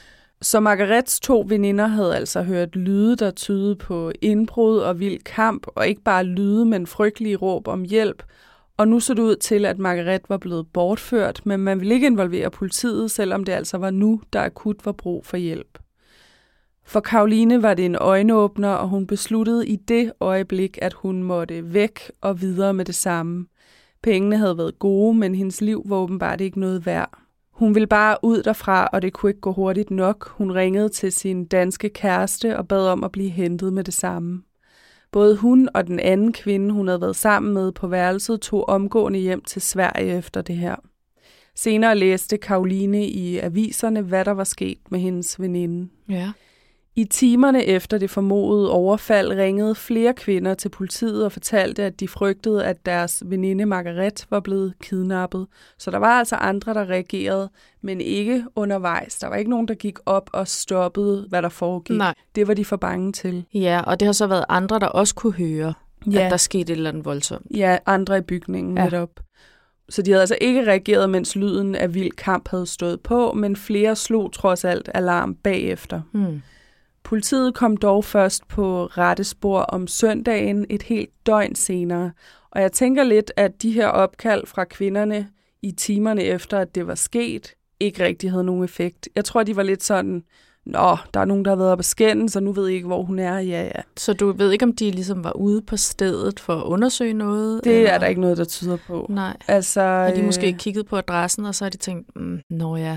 Så Margarets 2 veninder havde altså hørt lyde, der tydede på indbrud og vild kamp, og ikke bare lyde, men frygtelige råb om hjælp. Og nu så det ud til, at Margaret var blevet bortført, men man ville ikke involvere politiet, selvom det altså var nu, der akut var brug for hjælp. For Caroline var det en øjenåbner, og hun besluttede i det øjeblik, at hun måtte væk og videre med det samme. Pengene havde været gode, men hendes liv var åbenbart ikke noget værd. Hun ville bare ud derfra, og det kunne ikke gå hurtigt nok. Hun ringede til sin danske kæreste og bad om at blive hentet med det samme. Både hun og den anden kvinde, hun havde været sammen med på værelset, tog omgående hjem til Sverige efter det her. Senere læste Caroline i aviserne, hvad der var sket med hendes veninde. Ja. I timerne efter det formodede overfald ringede flere kvinder til politiet og fortalte, at de frygtede, at deres veninde Margaret var blevet kidnappet. Så der var altså andre, der reagerede, men ikke undervejs. Der var ikke nogen, der gik op og stoppede, hvad der foregik. Nej. Det var de for bange til. Ja, og det har så været andre, der også kunne høre, at der skete et eller andet voldsomt. Ja, andre i bygningen netop. Så de havde altså ikke reageret, mens lyden af vild kamp havde stået på, men flere slog trods alt alarm bagefter. Politiet kom dog først på rette spor om søndagen et helt døgn senere, og jeg tænker lidt, at de her opkald fra kvinderne i timerne efter, at det var sket, ikke rigtig havde nogen effekt. Jeg tror, de var lidt sådan, nå, der er nogen, der har været op at skændes, så nu ved jeg ikke, hvor hun er. Ja. Så du ved ikke, om de ligesom var ude på stedet for at undersøge noget? Det er der ikke noget, der tyder på. Nej. Altså, har de måske kigget på adressen, og så har de tænkt, nå ja,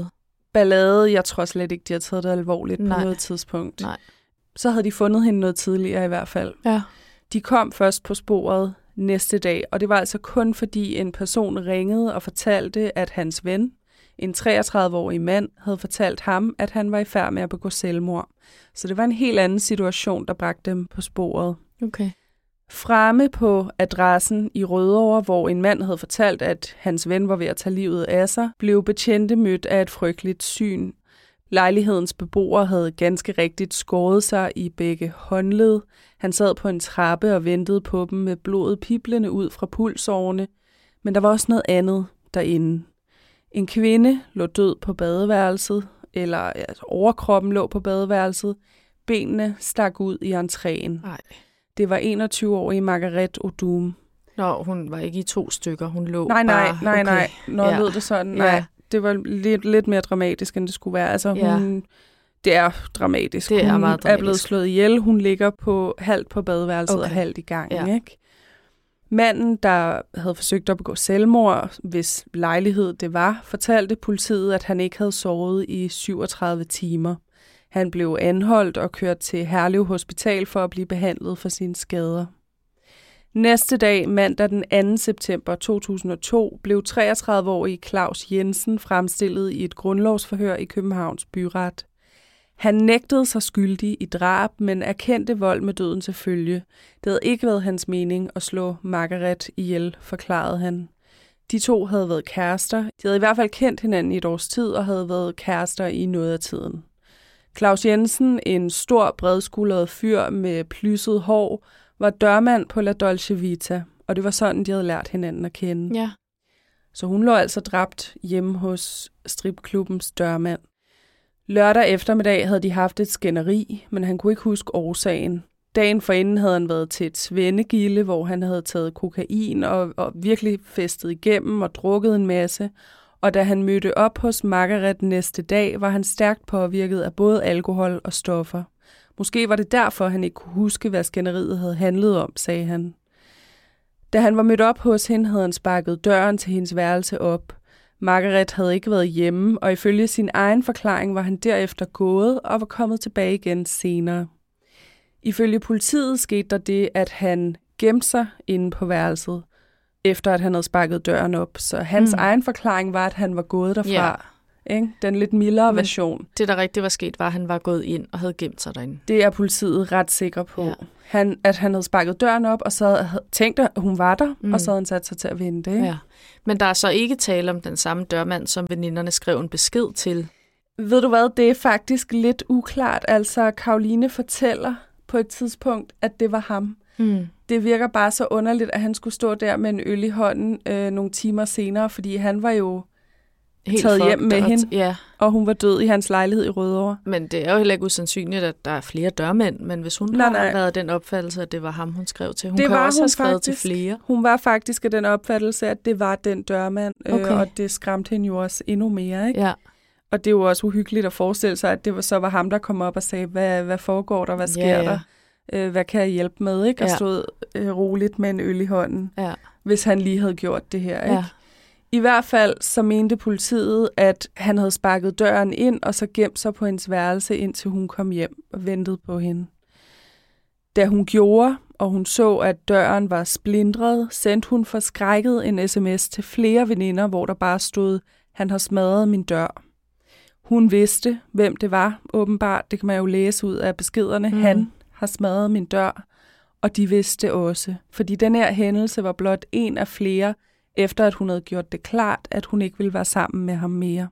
ballade, jeg tror slet ikke, de har taget det alvorligt på noget tidspunkt. Nej. Så havde de fundet hende noget tidligere i hvert fald. Ja. De kom først på sporet næste dag, og det var altså kun fordi en person ringede og fortalte, at hans ven, en 33-årig mand, havde fortalt ham, at han var i færd med at begå selvmord. Så det var en helt anden situation, der bragte dem på sporet. Okay. Fremme på adressen i Rødovre, hvor en mand havde fortalt, at hans ven var ved at tage livet af sig, blev betjente mødt af et frygteligt syn. Lejlighedens beboer havde ganske rigtigt skåret sig i begge håndled. Han sad på en trappe og ventede på dem med blodet piblende ud fra pulsårene. Men der var også noget andet derinde. En kvinde lå død på badeværelset, eller overkroppen lå på badeværelset. Benene stak ud i entréen. Nej. Det var 21-årige Margaret Odum. Nå, hun var ikke i 2 stykker, hun lå Nej. Okay. Når lød det sådan, nej. Det var lidt mere dramatisk, end det skulle være. Altså, det er dramatisk. Det er hun meget dramatisk. Er blevet slået ihjel. Hun ligger på halvt på badeværelset og halvt i gang. Ikke? Manden, der havde forsøgt at begå selvmord, hvis lejlighed det var, fortalte politiet, at han ikke havde sovet i 37 timer. Han blev anholdt og kørt til Herlev Hospital for at blive behandlet for sine skader. Næste dag, mandag den 2. september 2002, blev 33-årige Claus Jensen fremstillet i et grundlovsforhør i Københavns Byret. Han nægtede sig skyldig i drab, men erkendte vold med døden til følge. Det havde ikke været hans mening at slå Margaret ihjel, forklarede han. De to havde været kærester. De havde i hvert fald kendt hinanden i et års tid og havde været kærester i noget af tiden. Claus Jensen, en stor, bredskuldret fyr med plysset hår, var dørmand på La Dolce Vita, og det var sådan, de havde lært hinanden at kende. Ja. Så hun lå altså dræbt hjemme hos stripklubbens dørmand. Lørdag eftermiddag havde de haft et skænderi, men han kunne ikke huske årsagen. Dagen forinden havde han været til et svendegilde, hvor han havde taget kokain og virkelig festet igennem og drukket en masse. Og da han mødte op hos Margaret næste dag, var han stærkt påvirket af både alkohol og stoffer. Måske var det derfor, han ikke kunne huske, hvad skænderiet havde handlet om, sagde han. Da han var mødt op hos hende, havde han sparket døren til hendes værelse op. Margaret havde ikke været hjemme, og ifølge sin egen forklaring var han derefter gået og var kommet tilbage igen senere. Ifølge politiet skete der det, at han gemte sig inde på værelset, efter at han havde sparket døren op. Så hans egen forklaring var, at han var gået derfra. Ja. Ikke? Den lidt mildere version. Det, der rigtigt var sket, var, at han var gået ind og havde gemt sig derinde. Det er politiet ret sikker på. Ja. At han havde sparket døren op, og så havde tænkt, at hun var der, og så havde han sat sig til at vente. Ikke? Ja. Men der er så ikke tale om den samme dørmand, som veninderne skrev en besked til. Ved du hvad, det er faktisk lidt uklart. Altså, Caroline fortæller på et tidspunkt, at det var ham. Det virker bare så underligt, at han skulle stå der med en øl i hånden nogle timer senere, fordi han var jo taget hjem med hende, ja. Og hun var død i hans lejlighed i Rødovre. Men det er jo heller ikke usandsynligt, at der er flere dørmænd, men hvis hun har været den opfattelse, at det var ham, hun skrev til. Hun kan også have skrevet faktisk, til flere. Hun var faktisk af den opfattelse, at det var den dørmand, og det skræmte hende jo også endnu mere, ikke? Ja. Og det er jo også uhyggeligt at forestille sig, at det så var ham, der kom op og sagde, hvad foregår der, hvad sker der? Hvad kan jeg hjælpe med, ikke? Og stod roligt med en øl i hånden, hvis han lige havde gjort det her, ikke? Ja. I hvert fald så mente politiet, at han havde sparket døren ind, og så gemt sig på hendes værelse, indtil hun kom hjem og ventede på hende. Da hun gjorde, og hun så, at døren var splintret, sendte hun forskrækket en sms til flere veninder, hvor der bare stod, han har smadret min dør. Hun vidste, hvem det var, åbenbart. Det kan man jo læse ud af beskederne. Han har smadret min dør, og de vidste også. Fordi den her hændelse var blot en af flere, efter at hun havde gjort det klart, at hun ikke ville være sammen med ham mere.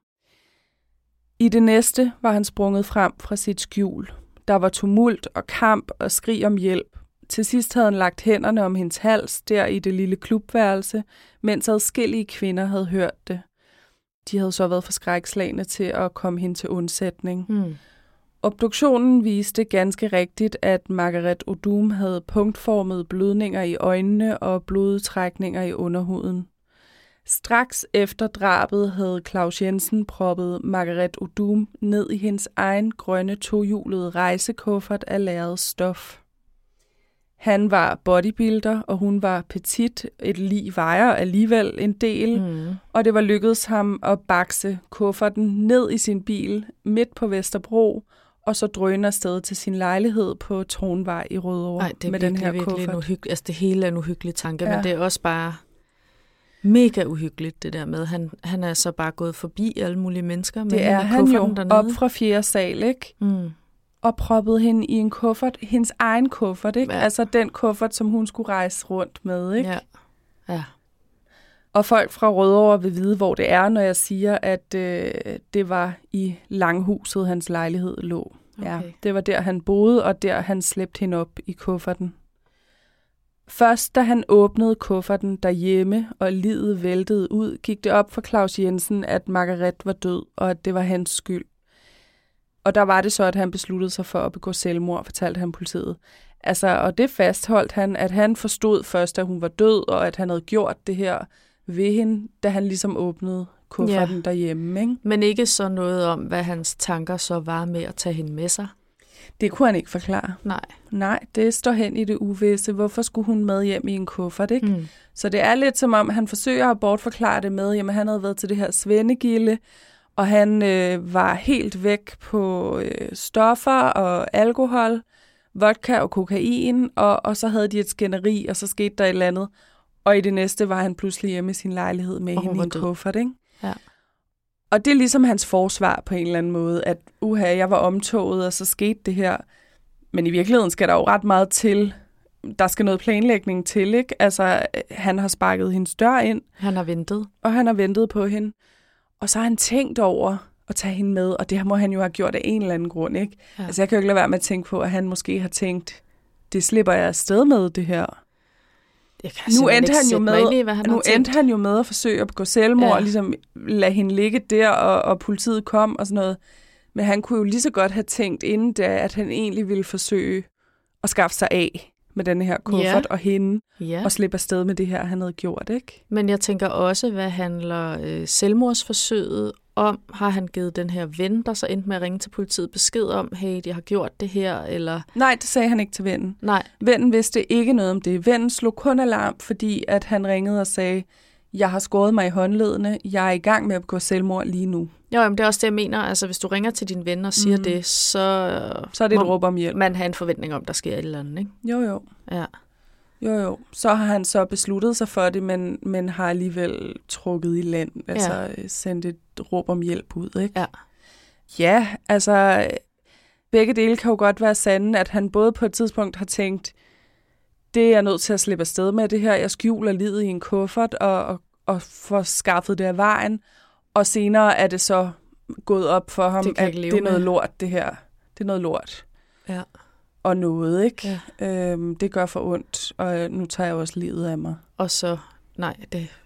I det næste var han sprunget frem fra sit skjul. Der var tumult og kamp og skrig om hjælp. Til sidst havde han lagt hænderne om hendes hals der i det lille klubværelse, mens adskillige kvinder havde hørt det. De havde så været for skrækslagne til at komme hen til undsætning. Obduktionen viste ganske rigtigt, at Margaret Odum havde punktformede blødninger i øjnene og blodtrækninger i underhuden. Straks efter drabet havde Claus Jensen proppet Margaret Odum ned i hendes egen grønne tohjulede rejsekuffert af lærret stof. Han var bodybuilder, og hun var petit. Et lig vejer alligevel en del, og det var lykkedes ham at bakse kufferten ned i sin bil midt på Vesterbro, og så drøne afsted til sin lejlighed på Tronvej i Rødovre med den her kuffert. Altså det hele er en uhyggelig tanke, men det er også bare mega uhyggeligt, det der med. Han er så bare gået forbi alle mulige mennesker. Det er han jo op fra 4. sal, ikke? Og proppet hende i en kuffert, hendes egen kuffert, ikke? Ja. Altså den kuffert, som hun skulle rejse rundt med, ikke? Ja. Og folk fra Rødovre vil vide, hvor det er, når jeg siger, at det var i Langhuset, hans lejlighed lå. Okay. Ja, det var der, han boede, og der han slæbte hende op i kufferten. Først da han åbnede kufferten derhjemme, og liget væltede ud, gik det op for Claus Jensen, at Margaret var død, og at det var hans skyld. Og der var det så, at han besluttede sig for at begå selvmord, fortalte han politiet. Altså, og det fastholdt han, at han forstod først, at hun var død, og at han havde gjort det her ved hende, da han ligesom åbnede kufferten derhjemme. Ikke? Men ikke så noget om, hvad hans tanker så var med at tage hende med sig? Det kunne han ikke forklare. Nej, det står hen i det uvisse. Hvorfor skulle hun med hjem i en kuffert, ikke? Så det er lidt som om, han forsøger at bortforklare det med, jamen han havde været til det her svendegilde, og han var helt væk på stoffer og alkohol, vodka og kokain, og så havde de et skænderi, og så skete der et eller andet. Og i det næste var han pludselig hjemme i sin lejlighed med hende i en kuffert, ikke? Ja. Og det er ligesom hans forsvar på en eller anden måde, at jeg var omtoget, og så skete det her. Men i virkeligheden skal der jo ret meget til. Der skal noget planlægning til, ikke? Altså, han har sparket hendes dør ind. Han har ventet. Og han har ventet på hende. Og så har han tænkt over at tage hende med, og det må han jo have gjort af en eller anden grund, ikke? Ja. Altså, jeg kan jo ikke lade være med at tænke på, at han måske har tænkt, det slipper jeg afsted med, det her. Nu endte han jo med at forsøge at begå selvmord, og ligesom lade hende ligge der, og politiet kom og sådan noget. Men han kunne jo lige så godt have tænkt inden da, at han egentlig ville forsøge at skaffe sig af med den her kuffert og hende, og slippe afsted med det her, han havde gjort, ikke? Men jeg tænker også, hvad handler selvmordsforsøget om? Har han givet den her ven, der så endte med at ringe til politiet, besked om, hey, de har gjort det her, eller? Nej, det sagde han ikke til vennen. Nej. Vennen vidste ikke noget om det. Vennen slog kun alarm, fordi at han ringede og sagde, jeg har skåret mig i håndledene, jeg er i gang med at begå selvmord lige nu. Jo, men det er også det, jeg mener. Altså, hvis du ringer til din ven og siger det, så er det et råb om hjælp. Man har en forventning om, der sker et eller andet, ikke? Jo. Ja. Jo. Så har han så besluttet sig for det, men har alligevel trukket i land. Altså sendt et råb om hjælp ud, ikke? Ja, altså begge dele kan jo godt være sande, at han både på et tidspunkt har tænkt, det er jeg nødt til at slippe afsted med det her. Jeg skjuler livet i en kuffert og får skaffet det af vejen. Og senere er det så gået op for ham, at det er noget lort, det her. Det er noget lort. Ja. Og noget, ikke? Ja. Det gør for ondt, og nu tager jeg også livet af mig. Og så, nej,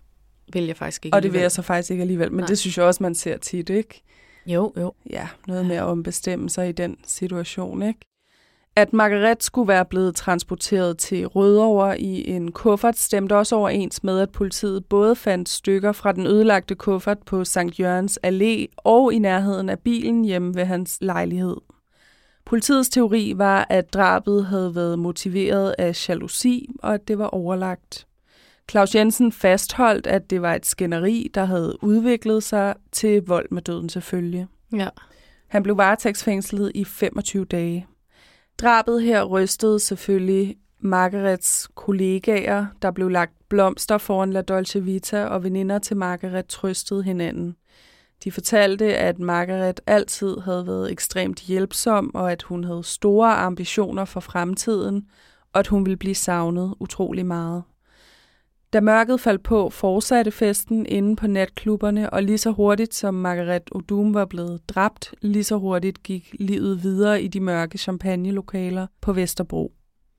vil jeg faktisk ikke. Og det vil jeg så faktisk ikke alligevel, men det synes jeg også, man ser tit, ikke? Jo. Ja, noget med at ombestemme sig i den situation, ikke? At Margaret skulle være blevet transporteret til Rødovre i en kuffert, stemte også overens med, at politiet både fandt stykker fra den ødelagte kuffert på Sankt Jørgens Allé og i nærheden af bilen hjemme ved hans lejlighed. Politiets teori var, at drabet havde været motiveret af jalousi, og at det var overlagt. Claus Jensen fastholdt, at det var et skænderi, der havde udviklet sig til vold med døden til følge. Ja. Han blev varetægtsfængslet i 25 dage. Drabet her rystede selvfølgelig Margarets kollegaer, der blev lagt blomster foran La Dolce Vita, og veninder til Margaret trøstede hinanden. De fortalte, at Margaret altid havde været ekstremt hjælpsom, og at hun havde store ambitioner for fremtiden, og at hun ville blive savnet utrolig meget. Da mørket faldt på, fortsatte festen inde på natklubberne, og lige så hurtigt som Margaret Odum var blevet dræbt, lige så hurtigt gik livet videre i de mørke champagnelokaler på Vesterbro.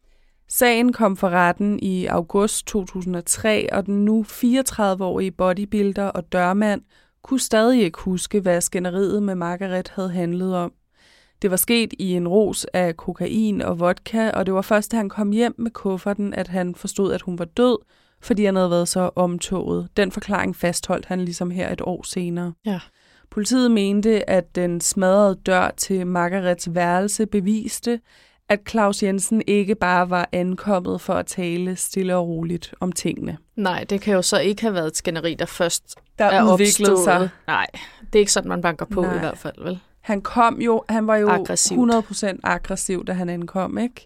Sagen kom for retten i august 2003, og den nu 34-årige bodybuilder og dørmand kunne stadig ikke huske, hvad skænderiet med Margaret havde handlet om. Det var sket i en ros af kokain og vodka, og det var først, da han kom hjem med kufferten, at han forstod, at hun var død, fordi han havde været så omtoget. Den forklaring fastholdt han ligesom her et år senere. Ja. Politiet mente, at den smadrede dør til Margarets værelse beviste, at Claus Jensen ikke bare var ankommet for at tale stille og roligt om tingene. Nej, det kan jo så ikke have været et skænderi, der først der er udviklet sig. Nej, det er ikke sådan, man banker på i hvert fald, vel? Han var jo aggressivt. 100% aggressiv, da han ankom, ikke?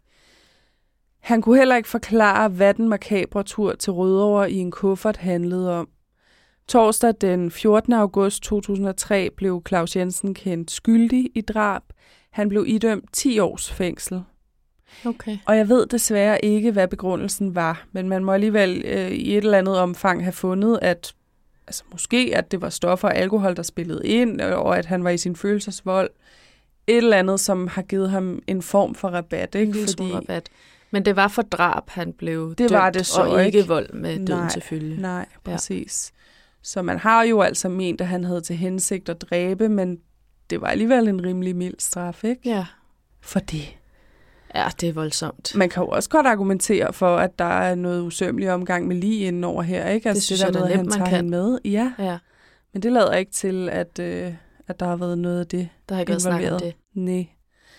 Han kunne heller ikke forklare, hvad den makabre tur til Rødovre i en kuffert handlede om. Torsdag den 14. august 2003 blev Claus Jensen kendt skyldig i drab. Han blev idømt 10 års fængsel. Okay. Og jeg ved desværre ikke, hvad begrundelsen var, men man må alligevel i et eller andet omfang have fundet, at måske at det var stoffer og alkohol, der spillede ind, og at han var i sin følelsesvold. Et eller andet, som har givet ham en form for rabat. Ikke? Rabat. Men det var for drab, han blev det dømt, var det så, og ikke vold med døden til følge. Nej, præcis. Ja. Så man har jo altså ment, at han havde til hensigt at dræbe, men det var alligevel en rimelig mild straf, ikke? Ja. For det. Ja, det er voldsomt. Man kan jo også godt argumentere for, at der er noget usømmelig omgang med lig indenover her, ikke? Altså, det synes jeg, han tager hende med. Ja. Men det lader ikke til, at der har været noget af det. Der har ikke været snakket om det. Nej.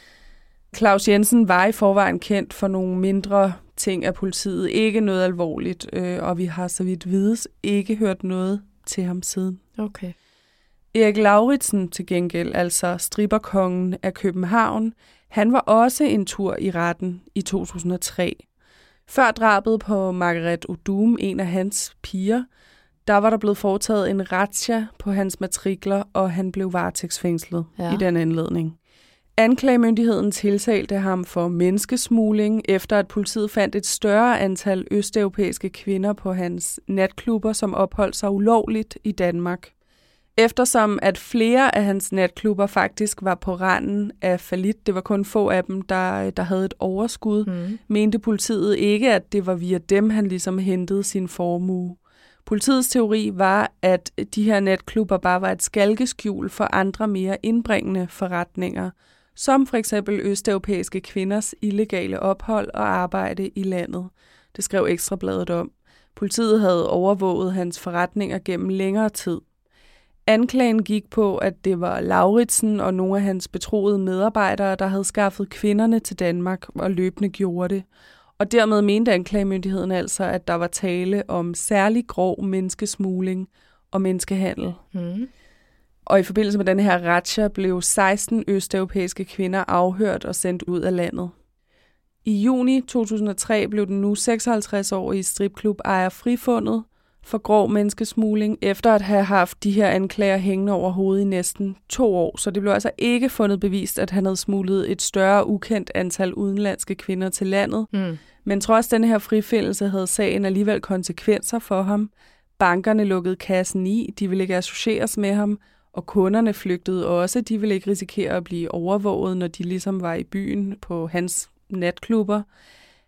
Claus Jensen var i forvejen kendt for nogle mindre ting af politiet. Ikke noget alvorligt, og vi har så vidt vides ikke hørt noget til ham siden. Okay. Erik Lauritsen til gengæld, altså stripperkongen af København, han var også en tur i retten i 2003. Før drabet på Margaret Odum, en af hans piger, der var der blevet foretaget en razzia på hans matrikler, og han blev varetægtsfængslet i den anledning. Anklagemyndigheden tiltalte ham for menneskesmugling, efter at politiet fandt et større antal østeuropæiske kvinder på hans natklubber, som opholdt sig ulovligt i Danmark. Eftersom at flere af hans natklubber faktisk var på randen af fallit, det var kun få af dem, der havde et overskud, mente politiet ikke, at det var via dem, han ligesom hentede sin formue. Politiets teori var, at de her natklubber bare var et skalkeskjul for andre mere indbringende forretninger, som for eksempel østeuropæiske kvinders illegale ophold og arbejde i landet. Det skrev Ekstrabladet om. Politiet havde overvåget hans forretninger gennem længere tid. Anklagen gik på, at det var Lauritsen og nogle af hans betroede medarbejdere, der havde skaffet kvinderne til Danmark og løbende gjorde det. Og dermed mente anklagemyndigheden altså, at der var tale om særlig grov menneskesmugling og menneskehandel. Og i forbindelse med den her razzia blev 16 østeuropæiske kvinder afhørt og sendt ud af landet. I juni 2003 blev den nu 56-årige stripklub-ejer frifundet for grov menneskesmugling, efter at have haft de her anklager hængende over hovedet i næsten 2 år. Så det blev altså ikke fundet bevist, at han havde smuglet et større ukendt antal udenlandske kvinder til landet. Men trods denne her frifindelse havde sagen alligevel konsekvenser for ham. Bankerne lukkede kassen i, de ville ikke associeres med ham, og kunderne flygtede også. De ville ikke risikere at blive overvåget, når de ligesom var i byen på hans natklubber.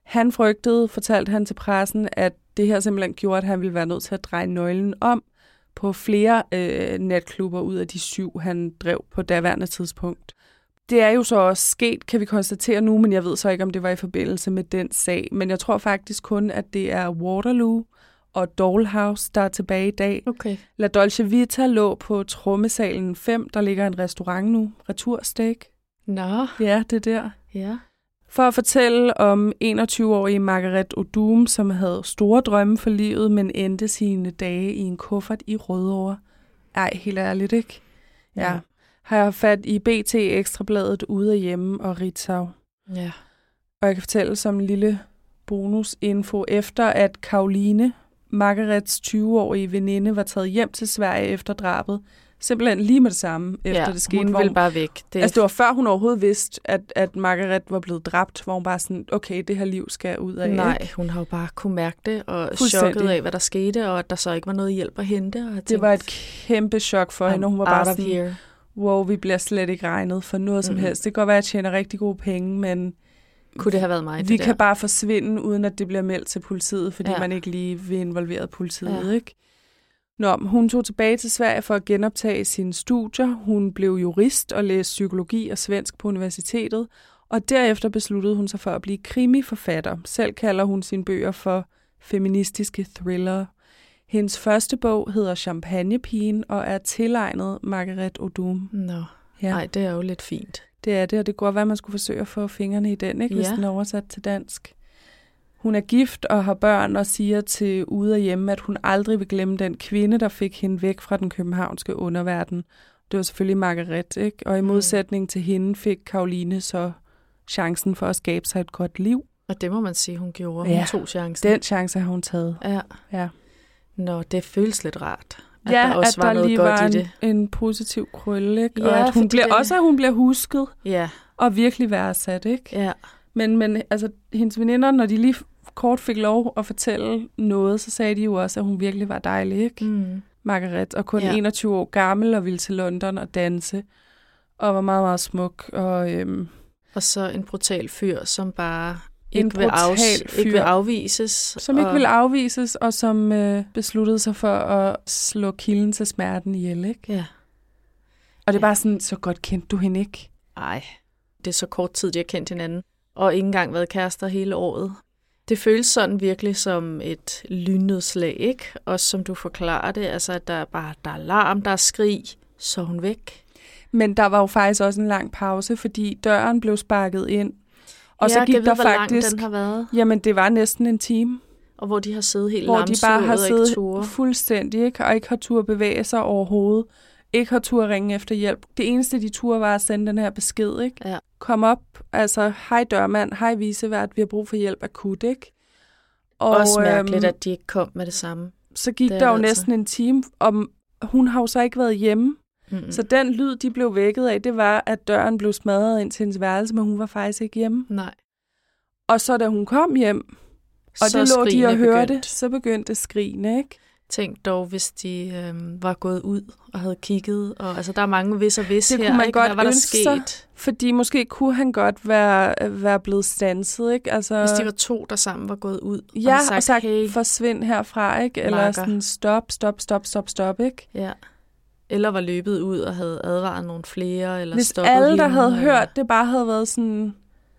Han frygtede, fortalte han til pressen, at det her simpelthen gjorde, at han ville være nødt til at dreje nøglen om på flere natklubber ud af de 7, han drev på daværende tidspunkt. Det er jo så også sket, kan vi konstatere nu, men jeg ved så ikke, om det var i forbindelse med den sag. Men jeg tror faktisk kun, at det er Waterloo og Dollhouse, der er tilbage i dag. Okay. La Dolce Vita lå på Trommesalen 5, der ligger en restaurant nu, Retursteak. Nå. Ja, det er der. Ja. For at fortælle om 21-årige Margaret Odum, som havde store drømme for livet, men endte sine dage i en kuffert i Rødovre. Ej, helt ærligt, ikke? Ja. Har jeg fat i BT, Ekstrabladet, Ude af Hjemme og Ritzau. Ja. Og jeg kan fortælle som en lille bonusinfo, efter at Caroline, Margarets 20-årige veninde, var taget hjem til Sverige efter drabet. Simpelthen lige med det samme, efter det skete. Hun ville bare væk. Det var før hun overhovedet vidste, at Margaret var blevet dræbt, hvor hun bare sådan, okay, det her liv skal ud af. Nej, ikke? hun har jo bare kunne mærke det, og chokket af, hvad der skete, og at der så ikke var noget hjælp at hente. Og det var et kæmpe chok for hende, og hun var bare sådan, wow, vi bliver slet ikke regnet for noget som helst. Det kan godt være, at jeg tjener rigtig gode penge, men kunne det have været mig? Vi kan bare forsvinde, uden at det bliver meldt til politiet, fordi man ikke lige vil involvere politiet, ikke? Nå, hun tog tilbage til Sverige for at genoptage sine studier. Hun blev jurist og læste psykologi og svensk på universitetet, og derefter besluttede hun sig for at blive krimiforfatter. Selv kalder hun sine bøger for feministiske thriller. Hendes første bog hedder Champagnepigen og er tilegnet Margaret Odum. Nå, nej, det er jo lidt fint. Det er det, og det kunne godt være, at man skulle forsøge at få fingrene i den, ikke, hvis den er oversat til dansk. Hun er gift og har børn og siger til Ude af Hjemme, at hun aldrig vil glemme den kvinde, der fik hende væk fra den københavnske underverden. Det var selvfølgelig Margaret, ikke? Og i modsætning til hende fik Caroline så chancen for at skabe sig et godt liv. Og det må man sige, hun gjorde. Hun tog chancen. Den chance har hun taget. Ja. Nå, det føles lidt rart. At der også var noget lige godt var i det. En positiv krølle, ikke? Og at hun bliver husket og virkelig værdsat, ikke? Ja. Men altså, hendes veninder, når de lige kort fik lov at fortælle noget, så sagde de jo også, at hun virkelig var dejlig, ikke? Margaret, og kun 21 år gammel og ville til London og danse, og var meget, meget smuk. Og så en brutal fyr, som bare ikke vil afvises. Som ikke vil afvises, og som besluttede sig for at slå kilden til smerten ihjel, ikke? Ja. Og det er bare sådan, så godt kendte du hende ikke? Nej, det er så kort tid, de har kendt hinanden, og ikke engang været kærester hele året. Det føles sådan virkelig som et lynnedslag, ikke? Også som du forklarer det, altså at der er larm, der er skrig, så er hun væk. Men der var jo faktisk også en lang pause, fordi døren blev sparket ind. Og så gik der faktisk, hvor lang den har været. Jamen, det var næsten en time. Og hvor de har siddet helt lamslået, hvor de bare har siddet fuldstændig, ikke? Og ikke har tur bevæge sig overhovedet. Ikke har tur ringe efter hjælp. Det eneste, de turde, var at sende den her besked, ikke? Ja. Kom op, altså, hej dørmand, hej vicevært, vi har brug for hjælp akut, ikke? Og også mærkeligt, at de ikke kom med det samme. Så gik der jo næsten en time, og hun har jo så ikke været hjemme. Så den lyd, de blev vækket af, det var, at døren blev smadret ind til hendes værelse, men hun var faktisk ikke hjemme. Nej. Og så da hun kom hjem, og så det lå de og hørte, så begyndte skrigene, ikke? Tænk dog, hvis de var gået ud og havde kigget. Og, altså, der er mange hvis og hvis det her. Kunne man ikke? godt hvad var der sket? Sig, fordi måske kunne han godt være blevet standset, ikke? Altså, hvis de var to, der sammen var gået ud. Ja, og sagt hey, forsvind herfra, ikke? Eller Marker. sådan stop, ikke? Ja. Eller var løbet ud og havde advaret nogle flere. Eller hvis stoppet alle, hende, der havde hørt, det bare havde været sådan,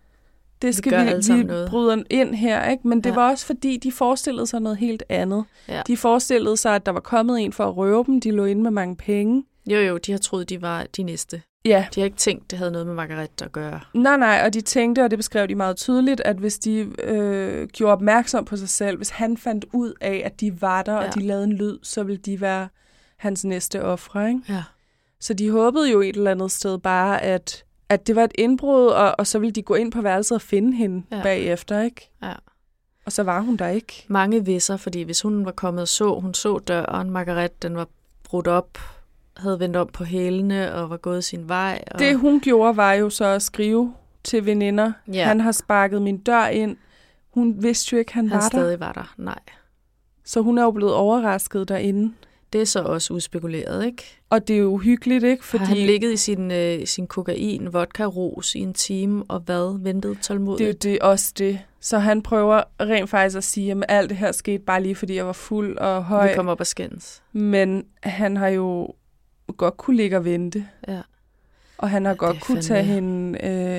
det skal vi bryde ind her, ikke? Men det var også fordi, de forestillede sig noget helt andet. Ja. De forestillede sig, at der var kommet en for at røve dem. De lå inde med mange penge. Jo, de har troet, de var de næste. Ja. De har ikke tænkt, det havde noget med Margaret at gøre. Nej, og de tænkte, og det beskrev de meget tydeligt, at hvis de gjorde opmærksom på sig selv, hvis han fandt ud af, at de var der, og de lavede en lyd, så ville de være hans næste ofre, ikke? Ja. Så de håbede jo et eller andet sted bare, at det var et indbrud, og så ville de gå ind på værelset og finde hende bagefter, ikke? Ja. Og så var hun der ikke. Mange visser, fordi hvis hun var kommet og hun så døren, Margaret, den var brudt op, havde vendt om på hælene og var gået sin vej. Og det hun gjorde, var jo så at skrive til veninder. Ja. Han har sparket min dør ind. Hun vidste jo ikke, han var der. Han stadig var der, nej. Så hun er jo blevet overrasket derinde. det er så også udspekuleret, ikke? Og det er jo uhyggeligt, ikke? Fordi... Har han ligget i sin kokain, vodka-ros i en time, og ventet tålmodigt? Det er også det. Så han prøver rent faktisk at sige, at alt det her skete bare lige, fordi jeg var fuld og høj. Vi kom op og skændes. Men han har jo godt kunne ligge og vente. Ja. Og han har godt kunne tage hende,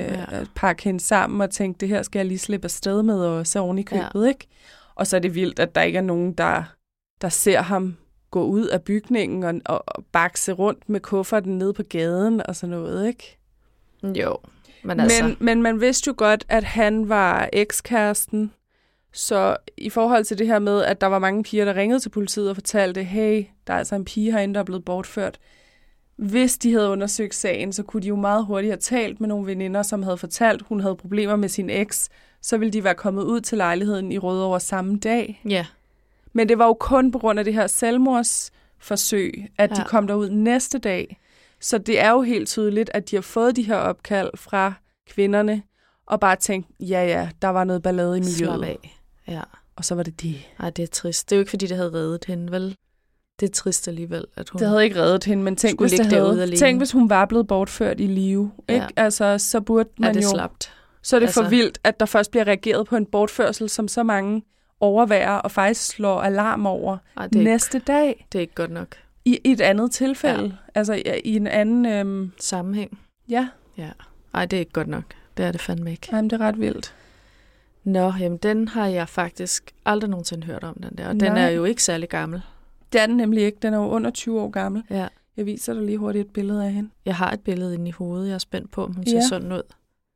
pakke hende sammen og tænke, det her skal jeg lige slippe afsted med, og så oven i købet, ikke? Og så er det vildt, at der ikke er nogen, der ser ham gå ud af bygningen og bakse rundt med kufferten ned på gaden og sådan noget, ikke? Jo, men altså... Men man vidste jo godt, at han var ekskæresten, så i forhold til det her med, at der var mange piger, der ringede til politiet og fortalte, hey, der er altså en pige herinde, der er blevet bortført. Hvis de havde undersøgt sagen, så kunne de jo meget hurtigt have talt med nogle veninder, som havde fortalt, hun havde problemer med sin eks, så ville de være kommet ud til lejligheden i Rødovre samme dag. Ja. Men det var jo kun på grund af det her selvmordsforsøg, at de kom derud næste dag. Så det er jo helt tydeligt, at de har fået de her opkald fra kvinderne, og bare tænkt, ja, der var noget ballade i miljøet. Slap af. Ja. Og så var det det. Ej, det er trist. Det er jo ikke, fordi det havde reddet hende, vel? Det er trist alligevel, at hun... Det havde ikke reddet hende, men tænk, hvis hun var blevet bortført i live. Ikke? Altså, så burde man det jo... Slapt. Så er det for vildt, at der først bliver reageret på en bortførsel, som så mange overværer og faktisk slår alarm over næste dag. Det er ikke godt nok. I et andet tilfælde. Ja. Altså i en anden... sammenhæng. Ja. Ej, det er ikke godt nok. Det er det fandme ikke. Jamen, det er ret vildt. Nå, jamen den har jeg faktisk aldrig nogensinde hørt om, den der. Og den er jo ikke særlig gammel. Det er den nemlig ikke. Den er jo under 20 år gammel. Ja. Jeg viser dig lige hurtigt et billede af hende. Jeg har et billede inde i hovedet. Jeg er spændt på, om hun ser sådan ud.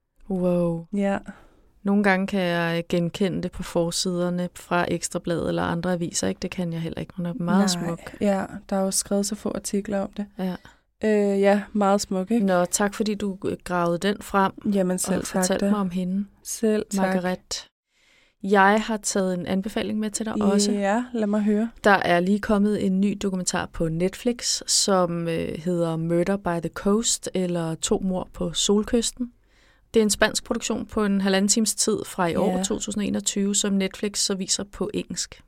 Wow. Ja. Nogle gange kan jeg genkende det på forsiderne fra Ekstrabladet eller andre aviser. Ikke? Det kan jeg heller ikke. Hun er meget smuk. Ja, der er jo skrevet så få artikler om det. Ja. Meget smuk, ikke? Nå, tak fordi du gravede den frem. Jamen selv og fortalte mig om hende. Selv tak. Margaret. Jeg har taget en anbefaling med til dig også. Ja, lad mig høre. Der er lige kommet en ny dokumentar på Netflix, som hedder Murder by the Coast, eller 2 mord på Solkysten. Det er en spansk produktion på en 1,5 times tid fra i år, 2021, som Netflix så viser på engelsk.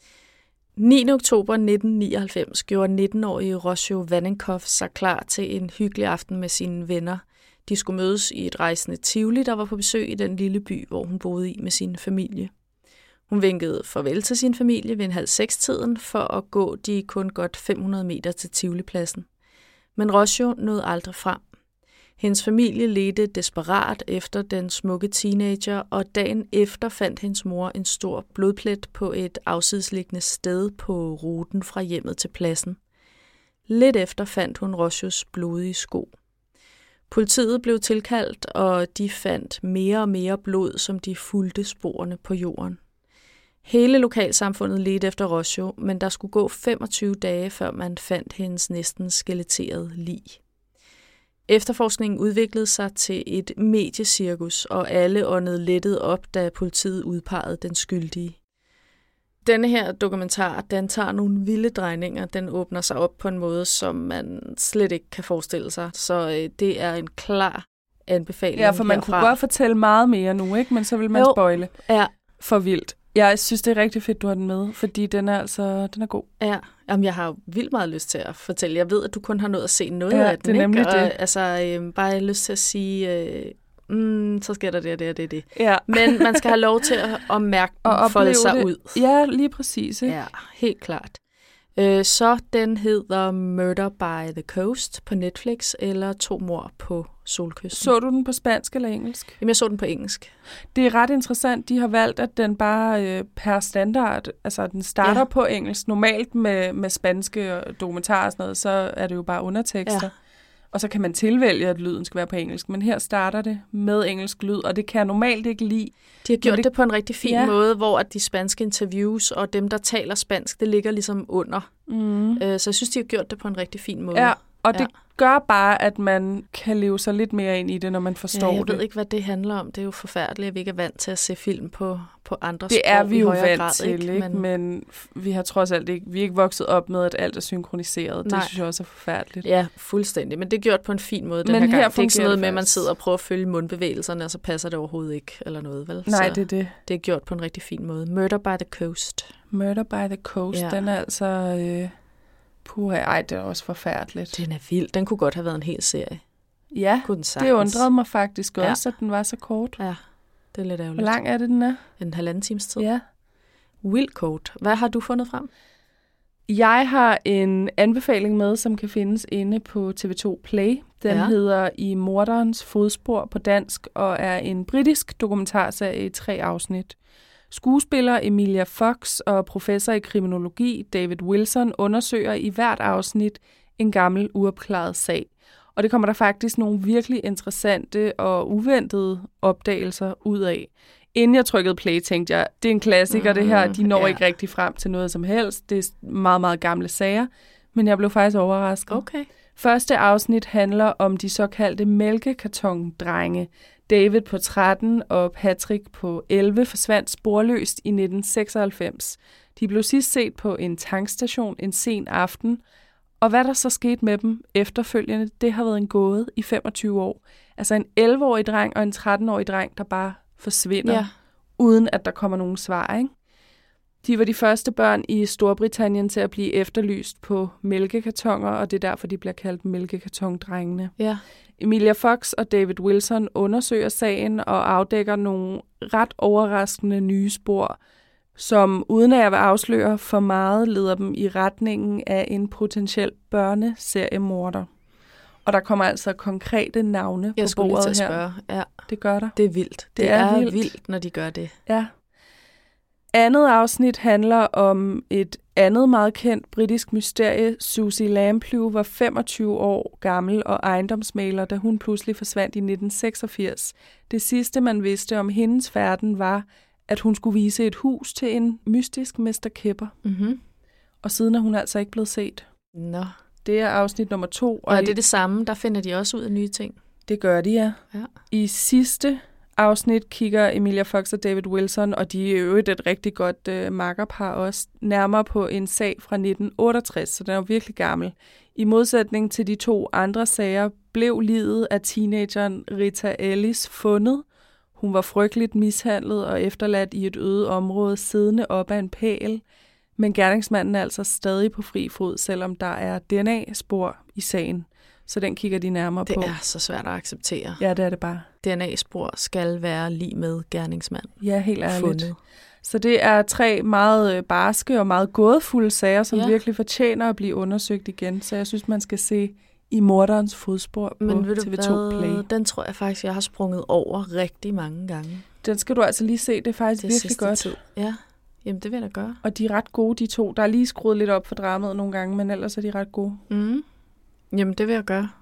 9. oktober 1999 gjorde 19-årige Rosio Vanenkov sig klar til en hyggelig aften med sine venner. De skulle mødes i et rejsende Tivoli, der var på besøg i den lille by, hvor hun boede i med sin familie. Hun vinkede farvel til sin familie ved 5:30-tiden for at gå de kun godt 500 meter til Tivoli-pladsen. Men Rosio nåede aldrig frem. Hendes familie ledte desperat efter den smukke teenager, og dagen efter fandt hendes mor en stor blodplet på et afsidesliggende sted på ruten fra hjemmet til pladsen. Lidt efter fandt hun Rosios blodige sko. Politiet blev tilkaldt, og de fandt mere og mere blod, som de fulgte sporene på jorden. Hele lokalsamfundet ledte efter Rosio, men der skulle gå 25 dage, før man fandt hendes næsten skeletterede lig. Efterforskningen udviklede sig til et mediecirkus, og alle åndede lettet op, da politiet udpegede den skyldige. Denne her dokumentar, den tager nogle vilde drejninger. Den åbner sig op på en måde, som man slet ikke kan forestille sig. Så det er en klar anbefaling herfra. Ja, for man kunne godt fortælle meget mere nu, ikke? Men så vil man spoile. Ja. For vildt. Jeg synes, det er rigtig fedt, du har den med, fordi den er god. Ja, jamen, jeg har jo vildt meget lyst til at fortælle. Jeg ved, at du kun har nået at se noget af den, det er nemlig ikke? Det. Og, altså, bare lyst til at sige, så sker der det. Ja. Men man skal have lov til at mærke den folde sig ud. Ja, lige præcis. Ikke? Ja, helt klart. Så den hedder Murder by the Coast på Netflix, eller 2 mord på Solkysten. Så du den på spansk eller engelsk? Jamen, jeg så den på engelsk. Det er ret interessant. De har valgt, at den bare per standard, altså den starter på engelsk. Normalt med spanske dokumentarer og sådan noget, så er det jo bare undertekster. Ja. Og så kan man tilvælge, at lyden skal være på engelsk. Men her starter det med engelsk lyd, og det kan jeg normalt ikke lide. De har gjort det på en rigtig fin måde, hvor at de spanske interviews og dem, der taler spansk, det ligger ligesom under. Så jeg synes, de har gjort det på en rigtig fin måde. Ja, og det gør bare, at man kan leve sig lidt mere ind i det, når man forstår det. Jeg ved ikke, hvad det handler om. Det er jo forfærdeligt, at vi ikke er vant til at se film på andre sprog. Det er vi jo vant grad, til, ikke? Men vi har trods alt ikke, vi er ikke vokset op med, at alt er synkroniseret. Det synes jeg også er forfærdeligt. Ja, fuldstændig. Men det er gjort på en fin måde den her gang. Det er ikke sådan noget med, at man sidder og prøver at følge mundbevægelserne, og så passer det overhovedet ikke, eller noget, vel? Nej, så det er det. Det er gjort på en rigtig fin måde. Murder by the Coast. Murder by the Coast, den er altså... Puh, ej, det er også forfærdeligt. Den er vild. Den kunne godt have været en hel serie. Ja, det undrede mig faktisk også, at den var så kort. Ja, det er lidt ærgerligt. Hvor lang er det, den er? En 1,5 times tid. Ja. Wild Coat. Hvad har du fundet frem? Jeg har en anbefaling med, som kan findes inde på TV2 Play. Den hedder I morderens fodspor på dansk, og er en britisk dokumentarserie i 3 afsnit. Skuespiller Emilia Fox og professor i kriminologi David Wilson undersøger i hvert afsnit en gammel uopklaret sag. Og det kommer der faktisk nogle virkelig interessante og uventede opdagelser ud af. Inden jeg trykkede play, tænkte jeg, det er en klassiker det her. De når ikke rigtig frem til noget som helst. Det er meget, meget gamle sager. Men jeg blev faktisk overrasket. Okay. Første afsnit handler om de såkaldte mælkekartondrenge. David på 13 og Patrick på 11 forsvandt sporløst i 1996. De blev sidst set på en tankstation en sen aften. Og hvad der så skete med dem efterfølgende, det har været en gåde i 25 år. Altså en 11-årig dreng og en 13-årig dreng, der bare forsvinder, uden at der kommer nogen svar, ikke? De var de første børn i Storbritannien til at blive efterlyst på mælkekartoner, og det er derfor, de bliver kaldt mælkekartondrengene. Ja. Emilia Fox og David Wilson undersøger sagen og afdækker nogle ret overraskende nye spor, som uden at jeg vil afsløre for meget, leder dem i retningen af en potentiel børneseriemorder. Og der kommer altså konkrete navne på bordet her. Jeg skulle lige til at spørge. Ja. Det gør der. Det er vildt. Det er vildt, når de gør det. Ja. Andet afsnit handler om et andet meget kendt britisk mysterie. Susie Lamplugh var 25 år gammel og ejendomsmægler, da hun pludselig forsvandt i 1986. Det sidste, man vidste om hendes færden, var, at hun skulle vise et hus til en mystisk Mr. Kipper. Mm-hmm. Og siden er hun altså ikke blevet set. Nå. Det er afsnit nummer 2. Og er det det samme? Der finder de også ud af nye ting? Det gør de, ja. I sidste afsnit kigger Emilia Fox og David Wilson, og de er jo et rigtig godt makkerpar også, nærmere på en sag fra 1968, så den er virkelig gammel. I modsætning til de 2 andre sager blev liget af teenageren Rita Ellis fundet. Hun var frygteligt mishandlet og efterladt i et øde område, siddende op ad en pæl. Men gerningsmanden er altså stadig på fri fod, selvom der er DNA-spor i sagen. Så den kigger de nærmere på. Det er så svært at acceptere. Ja, det er det bare. DNA-spor skal være lig med gerningsmand. Ja, helt ærligt. Så det er 3 meget barske og meget gådefulde sager, som virkelig fortjener at blive undersøgt igen. Så jeg synes, man skal se I morderens fodspor på TV2 Play. Den tror jeg faktisk, jeg har sprunget over rigtig mange gange. Den skal du altså lige se. Det er faktisk virkelig godt. Tid. Ja, jamen det vil jeg da gøre. Og de er ret gode, de 2. Der er lige skruet lidt op for dramaet nogle gange, men ellers er de ret gode. Mm. Jamen det vil jeg gøre.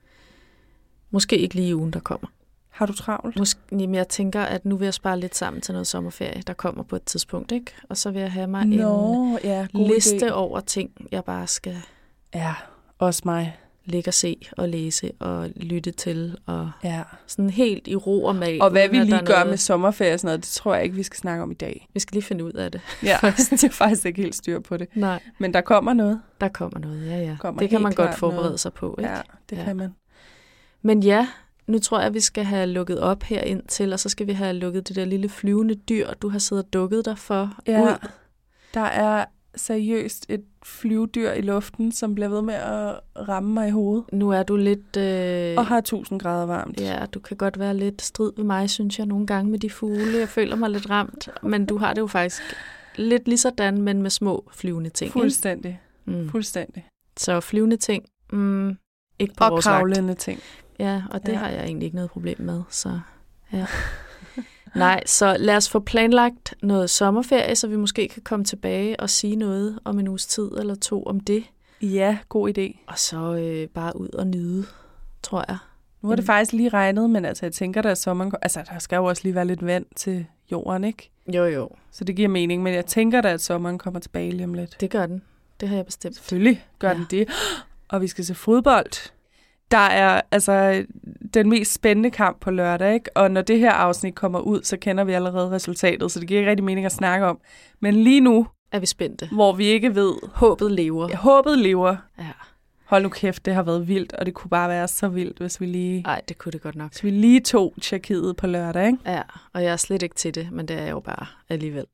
Måske ikke lige i ugen, der kommer. Har du travlt? Jamen, jeg tænker, at nu vil jeg spare lidt sammen til noget sommerferie, der kommer på et tidspunkt, ikke? Og så vil jeg have mig en liste over ting, jeg bare skal... Ja, også mig. Ligge og se og læse og lytte til. Og sådan helt i ro og mag. Og hvad vi lige gør med sommerferie og sådan noget, det tror jeg ikke, vi skal snakke om i dag. Vi skal lige finde ud af det. Ja, det er faktisk ikke helt styr på det. Nej. Men der kommer noget. Der kommer noget, ja. Det kan man godt forberede sig på, ikke? Ja, det kan man. Men ja, nu tror jeg, at vi skal have lukket op her indtil, og så skal vi have lukket det der lille flyvende dyr, du har siddet og dukket dig for ud. Der er seriøst et flyvedyr i luften, som bliver ved med at ramme mig i hovedet. Nu er du lidt... Og har 1000 grader varmt. Ja, du kan godt være lidt strid ved mig, synes jeg, nogle gange med de fugle. Jeg føler mig lidt ramt, men du har det jo faktisk lidt lige sådan, men med små flyvende ting. Fuldstændig. Fuldstændig. Så flyvende ting, ikke på og vores kravlende vagt. ting. Ja, og det har jeg egentlig ikke noget problem med, så ja. Nej, så lad os få planlagt noget sommerferie, så vi måske kan komme tilbage og sige noget om en uges tid eller 2 om det. Ja, god idé. Og så bare ud og nyde, tror jeg. Nu har det faktisk lige regnet, men altså jeg tænker, der sommeren... Altså der skal jo også lige være lidt vand til jorden, ikke? Jo. Så det giver mening, men jeg tænker da, at sommeren kommer tilbage lige om lidt. Det gør den. Det har jeg bestemt. Selvfølgelig gør den det. Og vi skal se fodbold. Der er altså den mest spændende kamp på lørdag, ikke? Og når det her afsnit kommer ud, så kender vi allerede resultatet, så det giver ikke rigtig mening at snakke om. Men lige nu er vi spændte. Hvor vi ikke ved... Håbet lever. Ja, håbet lever. Ja. Hold nu kæft, det har været vildt, og det kunne bare være så vildt, hvis vi lige... Nej, det kunne det godt nok. Hvis vi lige tog Tjekkiet på lørdag, ikke? Ja, og jeg er slet ikke til det, men det er jeg jo bare alligevel.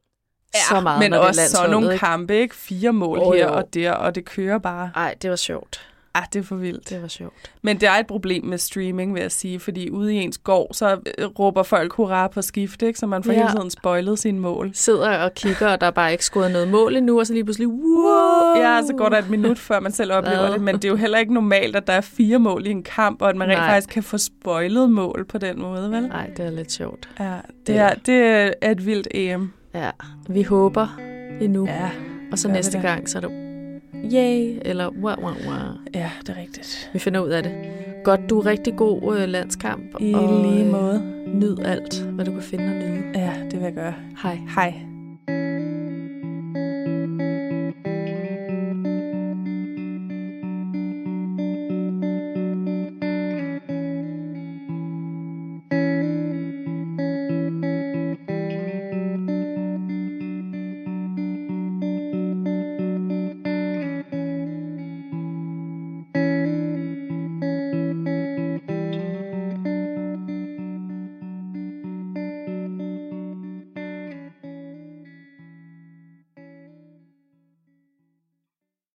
så meget, men når det er også sådan nogle kampe, ikke? 4 mål her og der, og det kører bare. Ej, det var sjovt. Det er for vildt. Det var sjovt. Men det er et problem med streaming, vil jeg sige, fordi ude i ens gård, så råber folk hurra på skift, ikke? Så man får hele tiden spoilet sine mål. Sidder og kigger, og der er bare ikke scoret noget mål endnu, og så lige pludselig, wow! Ja, så går der et minut, før man selv oplever det, men det er jo heller ikke normalt, at der er 4 mål i en kamp, og at man rent faktisk kan få spoilet mål på den måde, vel? Nej, det er lidt sjovt. Ja, det er et vildt EM. Ja, vi håber endnu. Ja, og så næste gang, så er det yay, eller wow. Ja, det er rigtigt. Vi finder ud af det. Godt, du er rigtig god landskamp. I lige måde. Nyd alt, hvad du kan finde og nyde. Ja, det vil jeg gøre. Hej. Hej.